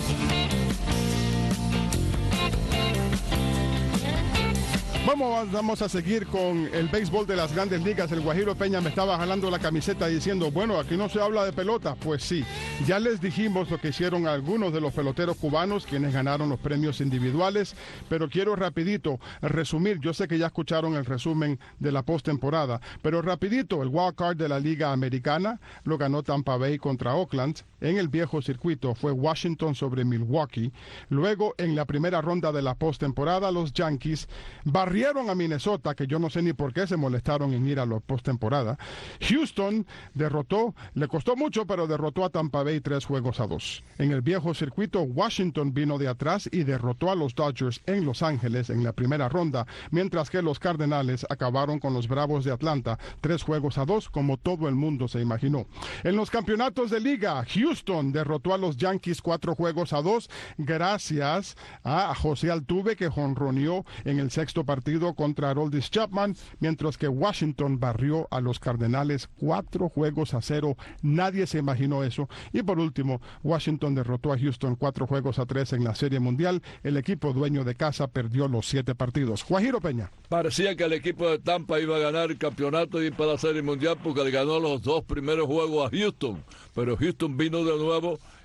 Vamos a seguir con el béisbol de las Grandes Ligas. El Guajiro Peña me estaba jalando la camiseta diciendo, bueno, aquí no se habla de pelota. Pues sí, ya les dijimos lo que hicieron algunos de los peloteros cubanos, quienes ganaron los premios individuales, pero quiero rapidito resumir. Yo sé que ya escucharon el resumen de la postemporada, pero rapidito, el wild card de la Liga Americana lo ganó Tampa Bay contra Oakland. En el viejo circuito fue Washington sobre Milwaukee. Luego, en la primera ronda de la postemporada, los Yankees barrieron a Minnesota, que yo no sé ni por qué se molestaron en ir a la postemporada. Houston derrotó, le costó mucho, pero derrotó a Tampa Bay 3-2. En el viejo circuito, Washington vino de atrás y derrotó a los Dodgers en Los Ángeles en la primera ronda, mientras que los Cardenales acabaron con los Bravos de Atlanta 3-2, como todo el mundo se imaginó. En los campeonatos de liga, Houston derrotó a los Yankees 4-2, gracias a José Altuve, que jonroneó en el sexto partido contra Aroldis Chapman, mientras que Washington barrió a los Cardenales 4-0. Nadie se imaginó eso. Y por último, Washington derrotó a Houston 4-3 en la Serie Mundial. El equipo dueño de casa perdió los 7 partidos. Guajiro Peña. Parecía que el equipo de Tampa iba a ganar el campeonato y para la Serie Mundial porque le ganó los 2 primeros juegos a Houston, pero Houston vino de nuevo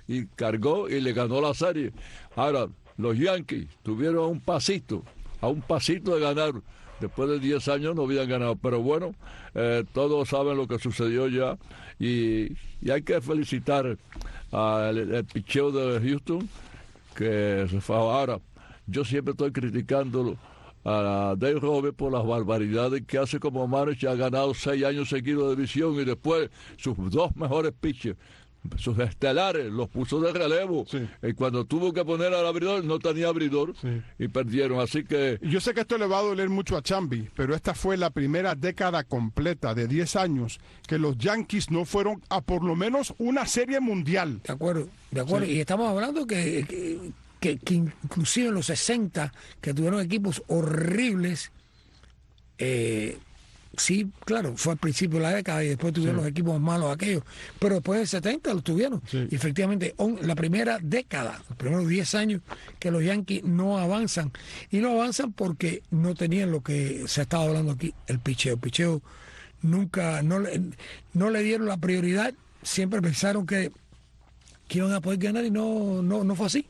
y cargó y le ganó la serie. Ahora, los Yankees tuvieron a un pasito de ganar. Después de 10 años no habían ganado, pero bueno, todos saben lo que sucedió ya y hay que felicitar al picheo de Houston que se fue. Ahora, yo siempre estoy criticando a Dave Roberts por las barbaridades que hace como manager. Ha ganado 6 años seguidos de división y después sus 2 mejores pitchers, sus estelares, los puso de relevo. Sí. Y cuando tuvo que poner al abridor, no tenía abridor, sí, y perdieron. Así que yo sé que esto le va a doler mucho a Chambi, pero esta fue la primera década completa de 10 años que los Yankees no fueron a por lo menos una serie mundial. De acuerdo. Sí. Y estamos hablando que inclusive en los 60, que tuvieron equipos horribles, sí, claro, fue al principio de la década y después tuvieron los equipos malos aquellos, pero después del 70 los tuvieron. Sí. Y efectivamente, la primera década, los primeros 10 años que los Yankees no avanzan. Y no avanzan porque no tenían lo que se estaba hablando aquí, el picheo. El picheo nunca, no le dieron la prioridad, siempre pensaron que iban a poder ganar y no fue así.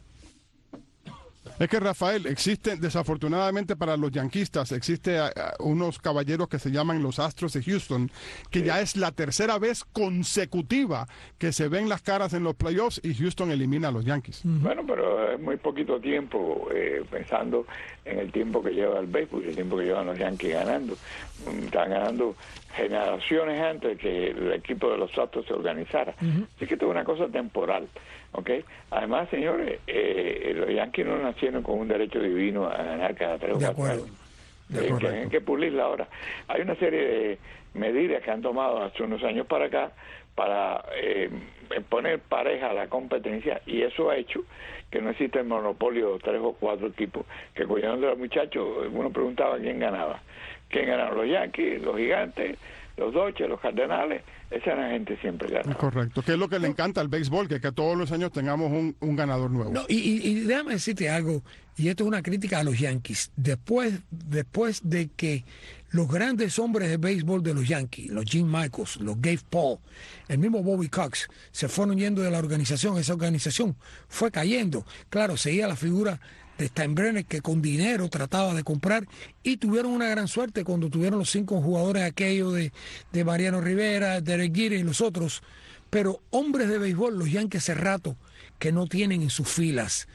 Es que, Rafael, existen, desafortunadamente para los yanquistas, existe unos caballeros que se llaman los Astros de Houston, que ya es la tercera vez consecutiva que se ven las caras en los playoffs y Houston elimina a los Yankees. Bueno, pero es muy poquito tiempo, pensando en el tiempo que lleva el béisbol y el tiempo que llevan los Yankees ganando. Están ganando generaciones antes de que el equipo de los Astros se organizara. Así que esto es una cosa temporal. ¿Okay? Además, señores, los Yankees no nacieron con un derecho divino a ganar cada 3 o 4 años. Tienen que pulirla ahora. Hay una serie de medidas que han tomado hace unos años para acá para poner pareja a la competencia, y eso ha hecho que no exista el monopolio de 3 o 4 equipos que cuidaron de los muchachos. Uno preguntaba quién ganaba. ¿Quién ganaron? Los Yankees, los Gigantes, los Dodgers, los Cardenales. Esa gente siempre gana. Correcto, que es lo que le encanta al béisbol, que todos los años tengamos un ganador nuevo. No, y déjame decirte algo, y esto es una crítica a los Yankees. Después de que los grandes hombres de béisbol de los Yankees, los Jim Michaels, los Gabe Paul, el mismo Bobby Cox, se fueron yendo de la organización, esa organización fue cayendo. Claro, seguía la figura de Steinbrenner, que con dinero trataba de comprar, y tuvieron una gran suerte cuando tuvieron los 5 jugadores aquellos de Mariano Rivera, Derek Jeter y los otros. Pero hombres de béisbol, los Yankees hace rato que no tienen en sus filas.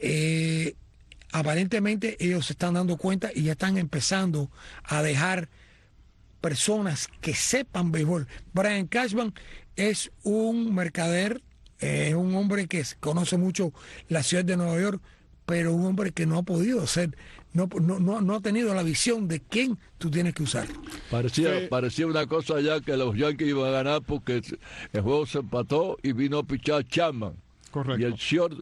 Aparentemente ellos se están dando cuenta y ya están empezando a dejar personas que sepan béisbol. Brian Cashman es un mercader, es un hombre que conoce mucho la ciudad de Nueva York, pero un hombre que no ha podido ser, no ha tenido la visión de quién tú tienes que usar. Parecía una cosa ya que los Yankees iban a ganar porque el juego se empató y vino a pichar Chapman. Correcto. Y el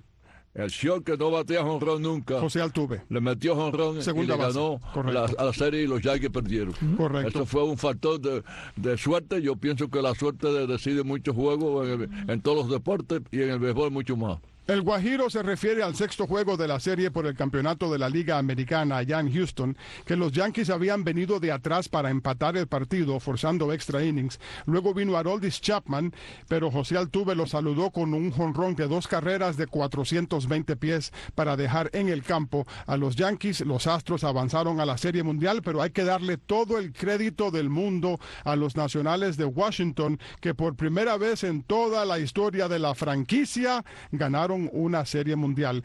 short que no batía jonrón nunca, José Altuve, le metió jonrón y le ganó a la serie, y los Yankees perdieron. Correcto. Eso fue un factor de suerte. Yo pienso que la suerte decide muchos juegos en todos los deportes y en el béisbol mucho más. El Guajiro se refiere al 6º juego de la serie por el campeonato de la Liga Americana allá en Houston, que los Yankees habían venido de atrás para empatar el partido, forzando extra innings. Luego vino Aroldis Chapman, pero José Altuve lo saludó con un jonrón de 2 carreras de 420 pies para dejar en el campo a los Yankees. Los Astros avanzaron a la Serie Mundial, pero hay que darle todo el crédito del mundo a los Nacionales de Washington, que por primera vez en toda la historia de la franquicia ganaron una Serie Mundial,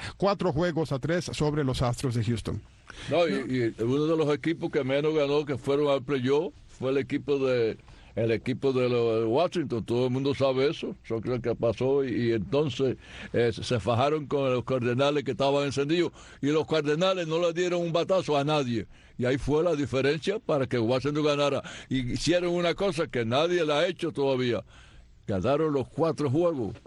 4-3 sobre los Astros de Houston. No, y uno de los equipos que menos ganó, que fueron al playoff, fue el equipo de los Washington. Todo el mundo sabe eso creo que pasó, y entonces se fajaron con los Cardenales, que estaban encendidos, y los Cardenales no le dieron un batazo a nadie, y ahí fue la diferencia para que Washington ganara. Y hicieron una cosa que nadie la ha hecho todavía: ganaron los 4 juegos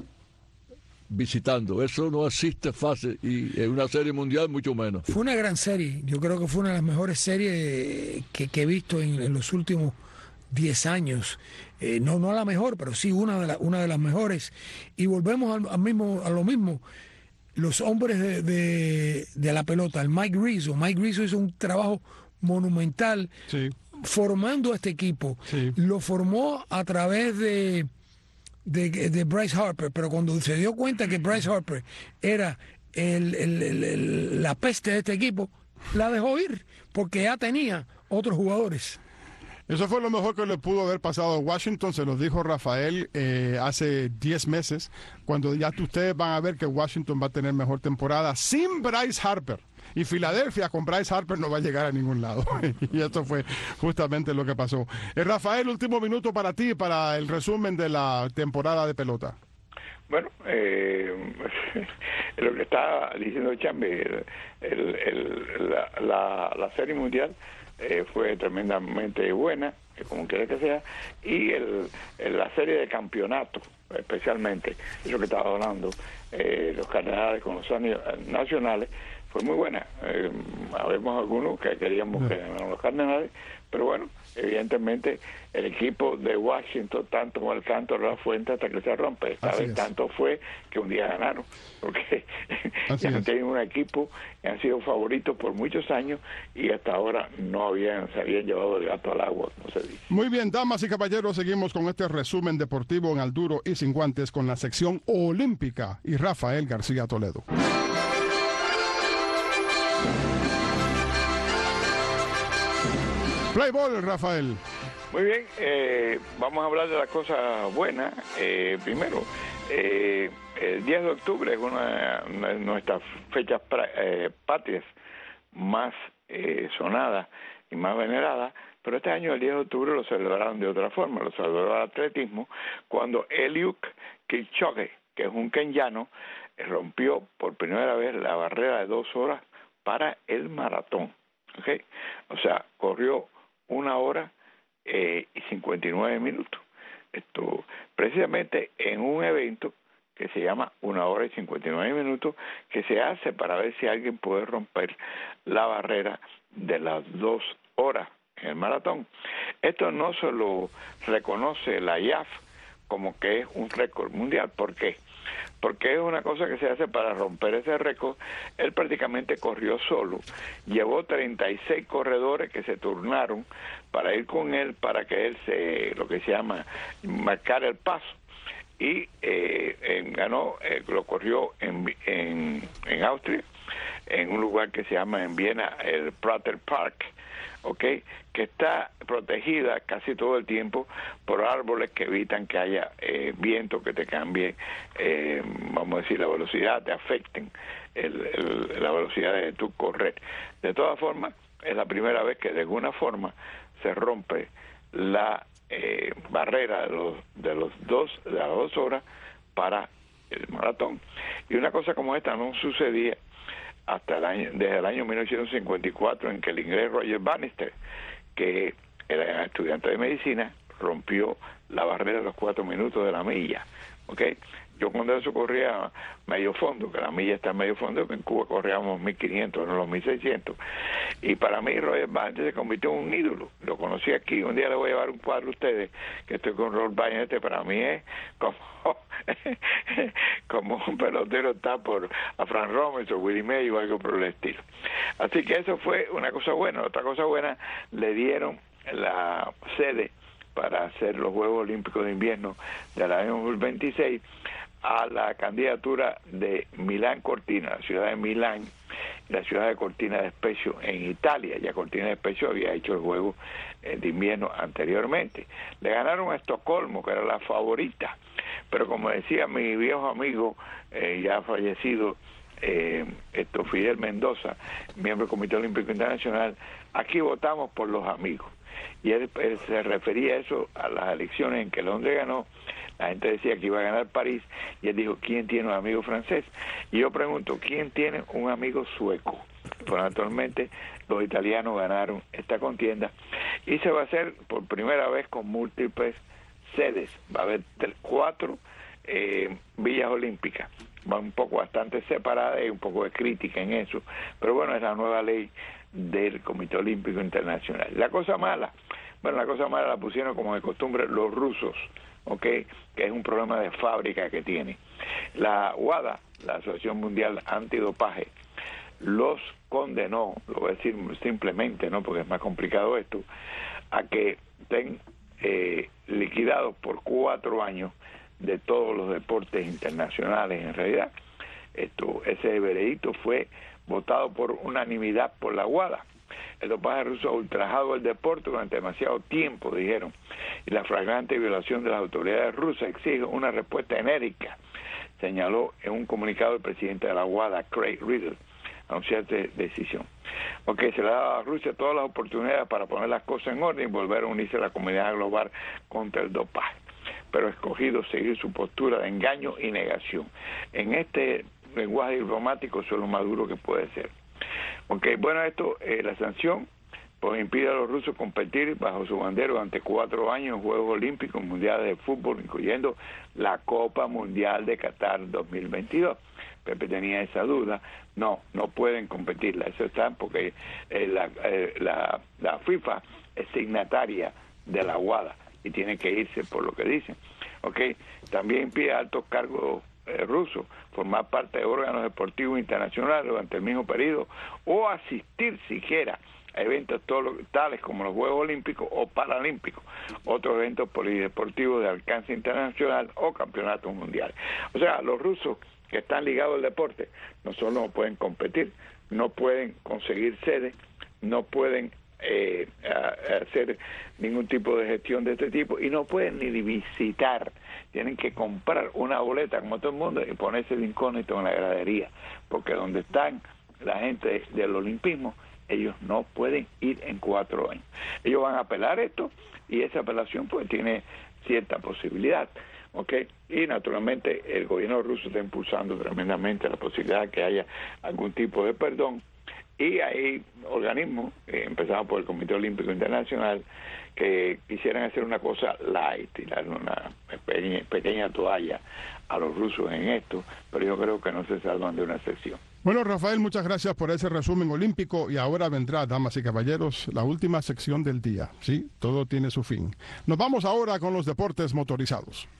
visitando. Eso no existe fácil, y en una serie mundial mucho menos. Fue una gran serie. Yo creo que fue una de las mejores series que he visto en los últimos 10 años. No la mejor, pero sí una de las mejores. Y volvemos a lo mismo. Los hombres de la pelota, el Mike Rizzo hizo un trabajo monumental, sí, formando a este equipo. Sí. Lo formó a través de de Bryce Harper, pero cuando se dio cuenta que Bryce Harper era la peste de este equipo, la dejó ir, porque ya tenía otros jugadores. Eso fue lo mejor que le pudo haber pasado a Washington, se lo dijo Rafael hace 10 meses, cuando ya ustedes van a ver que Washington va a tener mejor temporada sin Bryce Harper. Y Filadelfia con Bryce Harper no va a llegar a ningún lado. Y esto fue justamente lo que pasó. Rafael, último minuto para ti, para el resumen de la temporada de pelota. Bueno, lo que está diciendo Chambi, la Serie Mundial fue tremendamente buena, como quiera que sea, y la Serie de Campeonato, especialmente, eso que estaba hablando, los Cardenales con los Nacionales, fue muy buena. Habemos algunos que queríamos que ganaran los Cardenales, pero bueno, evidentemente el equipo de Washington tanto con el canto de la fuente hasta que se rompe. Esta vez tanto fue que un día ganaron, porque ya no tienen un equipo, han sido favoritos por muchos años y hasta ahora se habían llevado el gato al agua, como se dice. Muy bien, damas y caballeros, seguimos con este resumen deportivo en Al Duro y Sin Guantes con la sección olímpica y Rafael García Toledo. Play ball, Rafael. Muy bien, vamos a hablar de las cosas buenas. Primero, el 10 de octubre es una de nuestras fechas patrias más sonadas y más veneradas, pero este año el 10 de octubre lo celebraron de otra forma, lo celebró el atletismo, cuando Eliud Kipchoge, que es un kenyano, rompió por primera vez la barrera de 2 horas para el maratón. ¿Okay? O sea, corrió 1 hora y 59 minutos. Esto precisamente en un evento que se llama 1 hora y 59 minutos, que se hace para ver si alguien puede romper la barrera de las 2 horas en el maratón. Esto no se lo reconoce la IAF como que es un récord mundial. ¿Por qué? Porque es una cosa que se hace para romper ese récord. Él prácticamente corrió solo, llevó 36 corredores que se turnaron para ir con él, para que él lo que se llama marcar el paso, y ganó, lo corrió en Austria, en un lugar que se llama en Viena el Prater Park, ¿okay? Que está protegida casi todo el tiempo por árboles que evitan que haya viento que te cambie, vamos a decir, la velocidad, te afecten la velocidad de tu correr. De todas formas, es la primera vez que de alguna forma se rompe la barrera de las 2 horas para el maratón. Y una cosa como esta no sucedía desde el año 1954, en que el inglés Roger Bannister, que era estudiante de medicina, rompió la barrera de los 4 minutos de la milla. ¿Okay? Yo cuando eso corría medio fondo, que la milla está en medio fondo, que en Cuba corríamos 1500, no los 1600, y para mí Roger Bannister se convirtió en un ídolo. Lo conocí aquí, un día le voy a llevar un cuadro a ustedes, que estoy con Roger Bannister, para mí es como un pelotero está por a Frank Robbins o Willie Mays o algo por el estilo. Así que eso fue una cosa buena. Otra cosa buena, le dieron la sede para hacer los Juegos Olímpicos de Invierno del año 2026 a la candidatura de Milán Cortina, la ciudad de Milán, la ciudad de Cortina d'Ampezzo en Italia. Ya Cortina d'Ampezzo había hecho el Juego de Invierno anteriormente. Le ganaron a Estocolmo, que era la favorita, pero como decía mi viejo amigo, ya fallecido, Fidel Mendoza, miembro del Comité Olímpico Internacional, aquí votamos por los amigos. Y él se refería a eso, a las elecciones en que Londres ganó. La gente decía que iba a ganar París, y él dijo, ¿quién tiene un amigo francés? Y yo pregunto, ¿quién tiene un amigo sueco? Pues naturalmente los italianos ganaron esta contienda, y se va a hacer por primera vez con múltiples sedes. Va a haber 4 villas olímpicas, va un poco bastante separada, y un poco de crítica en eso, pero bueno, es la nueva ley del Comité Olímpico Internacional. La cosa mala la pusieron como de costumbre los rusos, ¿okay? Que es un problema de fábrica que tiene. La WADA, la Asociación Mundial Antidopaje, los condenó, lo voy a decir simplemente, ¿no? Porque es más complicado esto, a que estén liquidados por 4 años de todos los deportes internacionales en realidad. Ese veredicto fue votado por unanimidad por la WADA. El dopaje ruso ha ultrajado el deporte durante demasiado tiempo, dijeron, y la flagrante violación de las autoridades rusas exige una respuesta enérgica, señaló en un comunicado el presidente de la WADA, Craig Riddle, anunciar esta decisión. Porque se le da a Rusia todas las oportunidades para poner las cosas en orden y volver a unirse a la comunidad global contra el dopaje, pero ha escogido seguir su postura de engaño y negación. En este lenguaje diplomático eso es lo más duro que puede ser. Bueno, la sanción pues impide a los rusos competir bajo su bandera durante 4 años en Juegos Olímpicos Mundiales de Fútbol, incluyendo la Copa Mundial de Qatar 2022. Pepe tenía esa duda. No pueden competirla. Eso está porque la FIFA es signataria de la WADA y tiene que irse por lo que dicen. También impide a altos cargos rusos formar parte de órganos deportivos internacionales durante el mismo periodo o asistir siquiera a eventos tales como los Juegos Olímpicos o Paralímpicos, otros eventos polideportivos de alcance internacional o campeonatos mundiales. O sea, los rusos que están ligados al deporte no solo no pueden competir, no pueden conseguir sedes, no pueden hacer ningún tipo de gestión de este tipo y no pueden ni visitar. Tienen que comprar una boleta como todo el mundo y ponerse de incógnito en la gradería, porque donde están la gente del olimpismo, ellos no pueden ir en 4 años. Ellos van a apelar esto y esa apelación pues tiene cierta posibilidad. Y naturalmente el gobierno ruso está impulsando tremendamente la posibilidad de que haya algún tipo de perdón, y hay organismos, empezando por el Comité Olímpico Internacional, que quisieran hacer una cosa light, tirar una pequeña toalla a los rusos en esto, pero yo creo que no se salvan de una excepción. Bueno, Rafael, muchas gracias por ese resumen olímpico, y ahora vendrá, damas y caballeros, la última sección del día. Sí, todo tiene su fin. Nos vamos ahora con los deportes motorizados.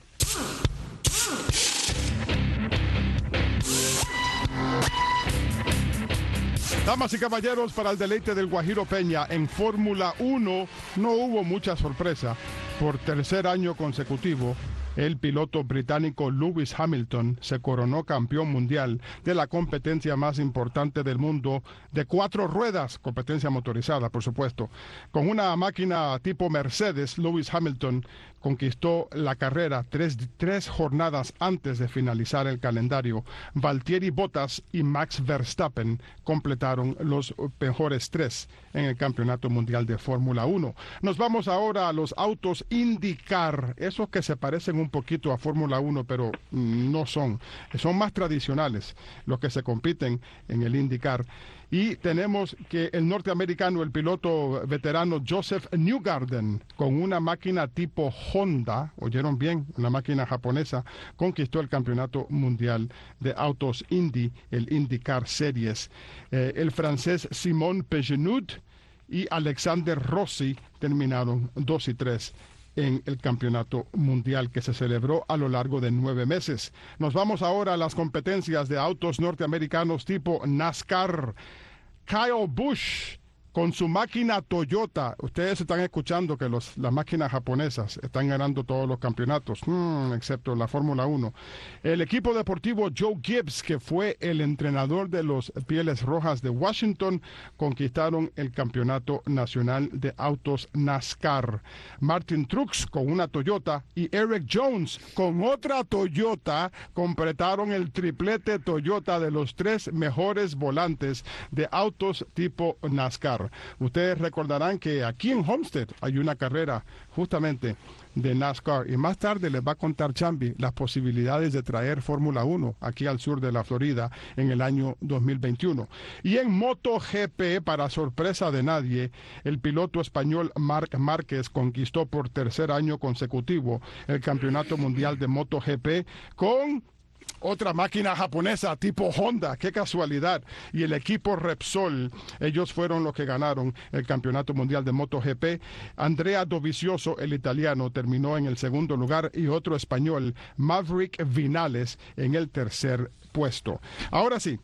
Damas y caballeros, para el deleite del Guajiro Peña, en Fórmula 1 no hubo mucha sorpresa. Por 3er año consecutivo, el piloto británico Lewis Hamilton se coronó campeón mundial de la competencia más importante del mundo de 4 ruedas, competencia motorizada, por supuesto. Con una máquina tipo Mercedes, Lewis Hamilton conquistó la carrera tres jornadas antes de finalizar el calendario. Valtteri Bottas y Max Verstappen completaron los mejores 3 en el Campeonato Mundial de Fórmula 1. Nos vamos ahora a los autos IndyCar, esos que se parecen un poquito a Fórmula 1, pero no son más tradicionales los que se compiten en el IndyCar. Y tenemos que el norteamericano, el piloto veterano Joseph Newgarden, con una máquina tipo Honda, oyeron bien, una máquina japonesa, conquistó el campeonato mundial de autos Indy, el IndyCar Series. El francés Simon Pagenaud y Alexander Rossi terminaron 2 y 3 en el campeonato mundial que se celebró a lo largo de 9 meses. Nos vamos ahora a las competencias de autos norteamericanos tipo NASCAR. Kyle Busch, con su máquina Toyota, ustedes están escuchando que las máquinas japonesas están ganando todos los campeonatos, excepto la Fórmula 1. El equipo deportivo Joe Gibbs, que fue el entrenador de los Pieles Rojas de Washington, conquistaron el campeonato nacional de autos NASCAR. Martin Truex, con una Toyota, y Eric Jones, con otra Toyota, completaron el triplete Toyota de los 3 mejores volantes de autos tipo NASCAR. Ustedes recordarán que aquí en Homestead hay una carrera justamente de NASCAR, y más tarde les va a contar Chambi las posibilidades de traer Fórmula 1 aquí al sur de la Florida en el año 2021. Y en MotoGP, para sorpresa de nadie, el piloto español Marc Márquez conquistó por 3er año consecutivo el campeonato mundial de MotoGP con otra máquina japonesa tipo Honda, qué casualidad. Y el equipo Repsol, ellos fueron los que ganaron el campeonato mundial de MotoGP. Andrea Dovizioso, el italiano, terminó en el 2º lugar, y otro español, Maverick Vinales, en el 3er puesto. Ahora sí,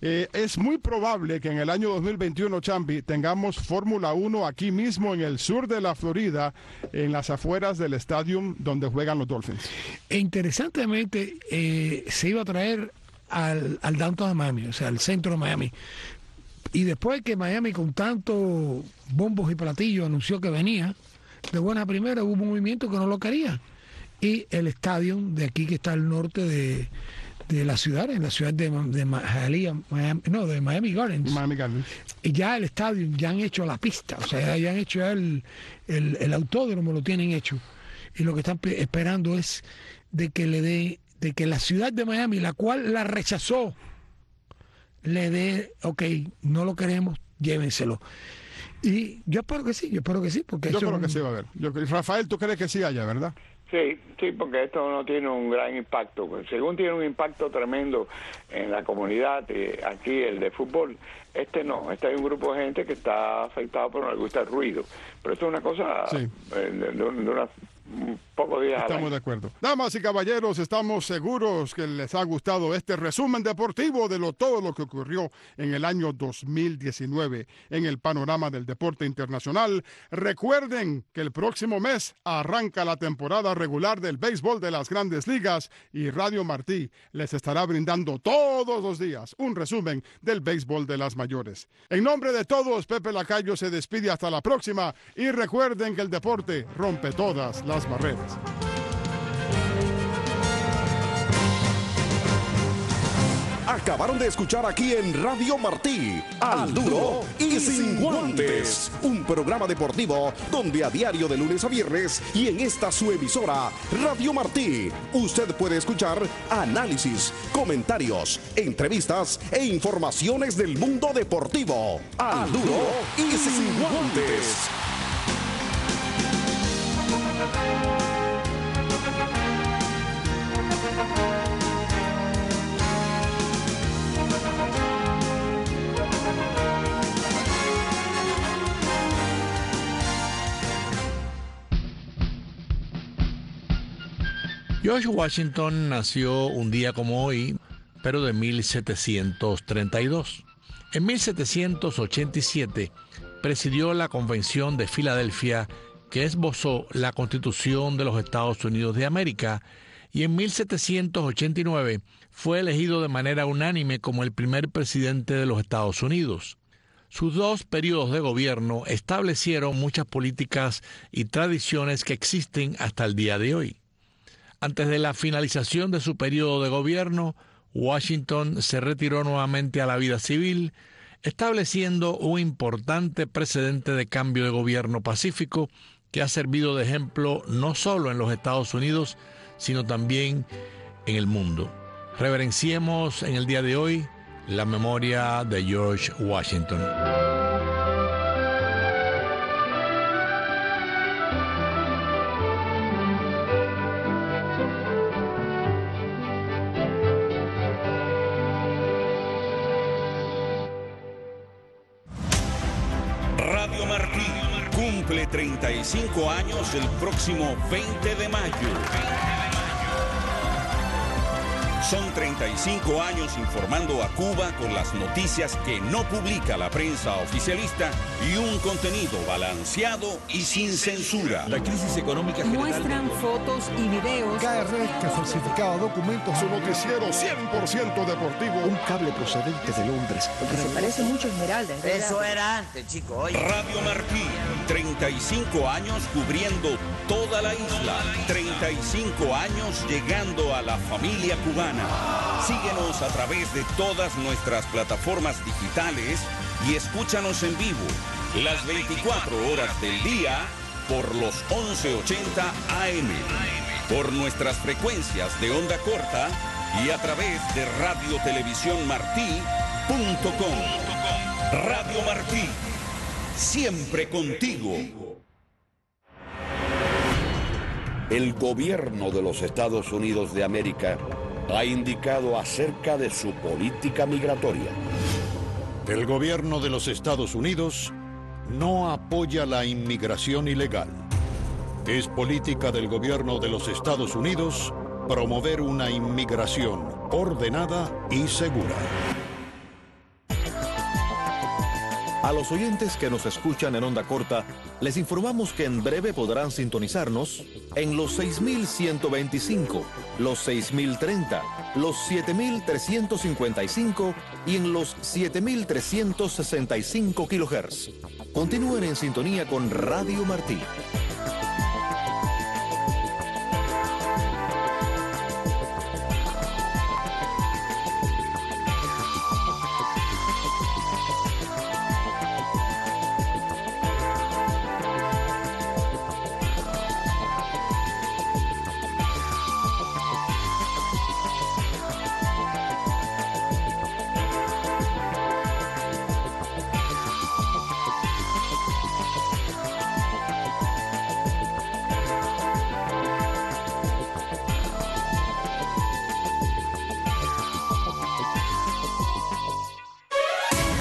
Es muy probable que en el año 2021, Chambi, tengamos Fórmula 1 aquí mismo en el sur de la Florida, en las afueras del estadio donde juegan los Dolphins. E interesantemente, se iba a traer al downtown de Miami, o sea, al centro de Miami. Y después que Miami, con tantos bombos y platillos, anunció que venía, de buena primera hubo un movimiento que no lo quería. Y el estadio de aquí, que está al norte de la ciudad, en la ciudad de Miami Gardens. Y ya el estadio, ya han hecho la pista, o sea, ya han hecho ya el autódromo, lo tienen hecho. Y lo que están esperando es de que la ciudad de Miami, la cual la rechazó, le dé, ok, no lo queremos, llévenselo. Y yo espero que sí, porque yo creo que sí va a haber. Rafael, ¿tú crees que sí haya, verdad? Sí, porque esto no tiene un gran impacto. Según tiene un impacto tremendo en la comunidad, aquí el de fútbol, no. Hay un grupo de gente que está afectado, pero no le gusta el ruido. Pero esto es una cosa de una pocos días. Estamos de acuerdo. Damas y caballeros, estamos seguros que les ha gustado este resumen deportivo de todo lo que ocurrió en el año 2019 en el panorama del deporte internacional. Recuerden que el próximo mes arranca la temporada regular del béisbol de las Grandes Ligas y Radio Martí les estará brindando todos los días un resumen del béisbol de las mayores. En nombre de todos, Pepe Lacayo se despide hasta la próxima y recuerden que el deporte rompe todas las barreras. Acabaron de escuchar aquí en Radio Martí, Al Duro y Sin Guantes, un programa deportivo donde a diario de lunes a viernes y en esta su emisora, Radio Martí, usted puede escuchar análisis, comentarios, entrevistas e informaciones del mundo deportivo. Al Duro y Sin Guantes. George Washington nació un día como hoy, pero de 1732. En 1787 presidió la Convención de Filadelfia, que esbozó la Constitución de los Estados Unidos de América, y en 1789 fue elegido de manera unánime como el primer presidente de los Estados Unidos. Sus 2 periodos de gobierno establecieron muchas políticas y tradiciones que existen hasta el día de hoy. Antes de la finalización de su periodo de gobierno, Washington se retiró nuevamente a la vida civil, estableciendo un importante precedente de cambio de gobierno pacífico que ha servido de ejemplo no solo en los Estados Unidos, sino también en el mundo. Reverenciemos en el día de hoy la memoria de George Washington. Radio Martí cumple 35 años el próximo 20 de mayo. Son 35 años informando a Cuba con las noticias que no publica la prensa oficialista y un contenido balanceado y sin censura. La crisis económica general. Muestran fotos y videos. KRS que falsificaba documentos. Su noticiero 100% deportivo. Un cable procedente de Londres. Porque se parece mucho a Esmeralda. Eso era antes, chico. Oye. Radio Martí, 35 años cubriendo toda la isla. 35 años llegando a la familia cubana. Síguenos a través de todas nuestras plataformas digitales y escúchanos en vivo las 24 horas del día por los 1180 AM, por nuestras frecuencias de onda corta y a través de radiotelevisiónmartí.com. Radio Martí, siempre contigo. El gobierno de los Estados Unidos de América ha indicado acerca de su política migratoria. El gobierno de los Estados Unidos no apoya la inmigración ilegal. Es política del gobierno de los Estados Unidos promover una inmigración ordenada y segura. A los oyentes que nos escuchan en onda corta, les informamos que en breve podrán sintonizarnos en los 6.125, los 6.030, los 7.355 y en los 7.365 kHz. Continúen en sintonía con Radio Martí.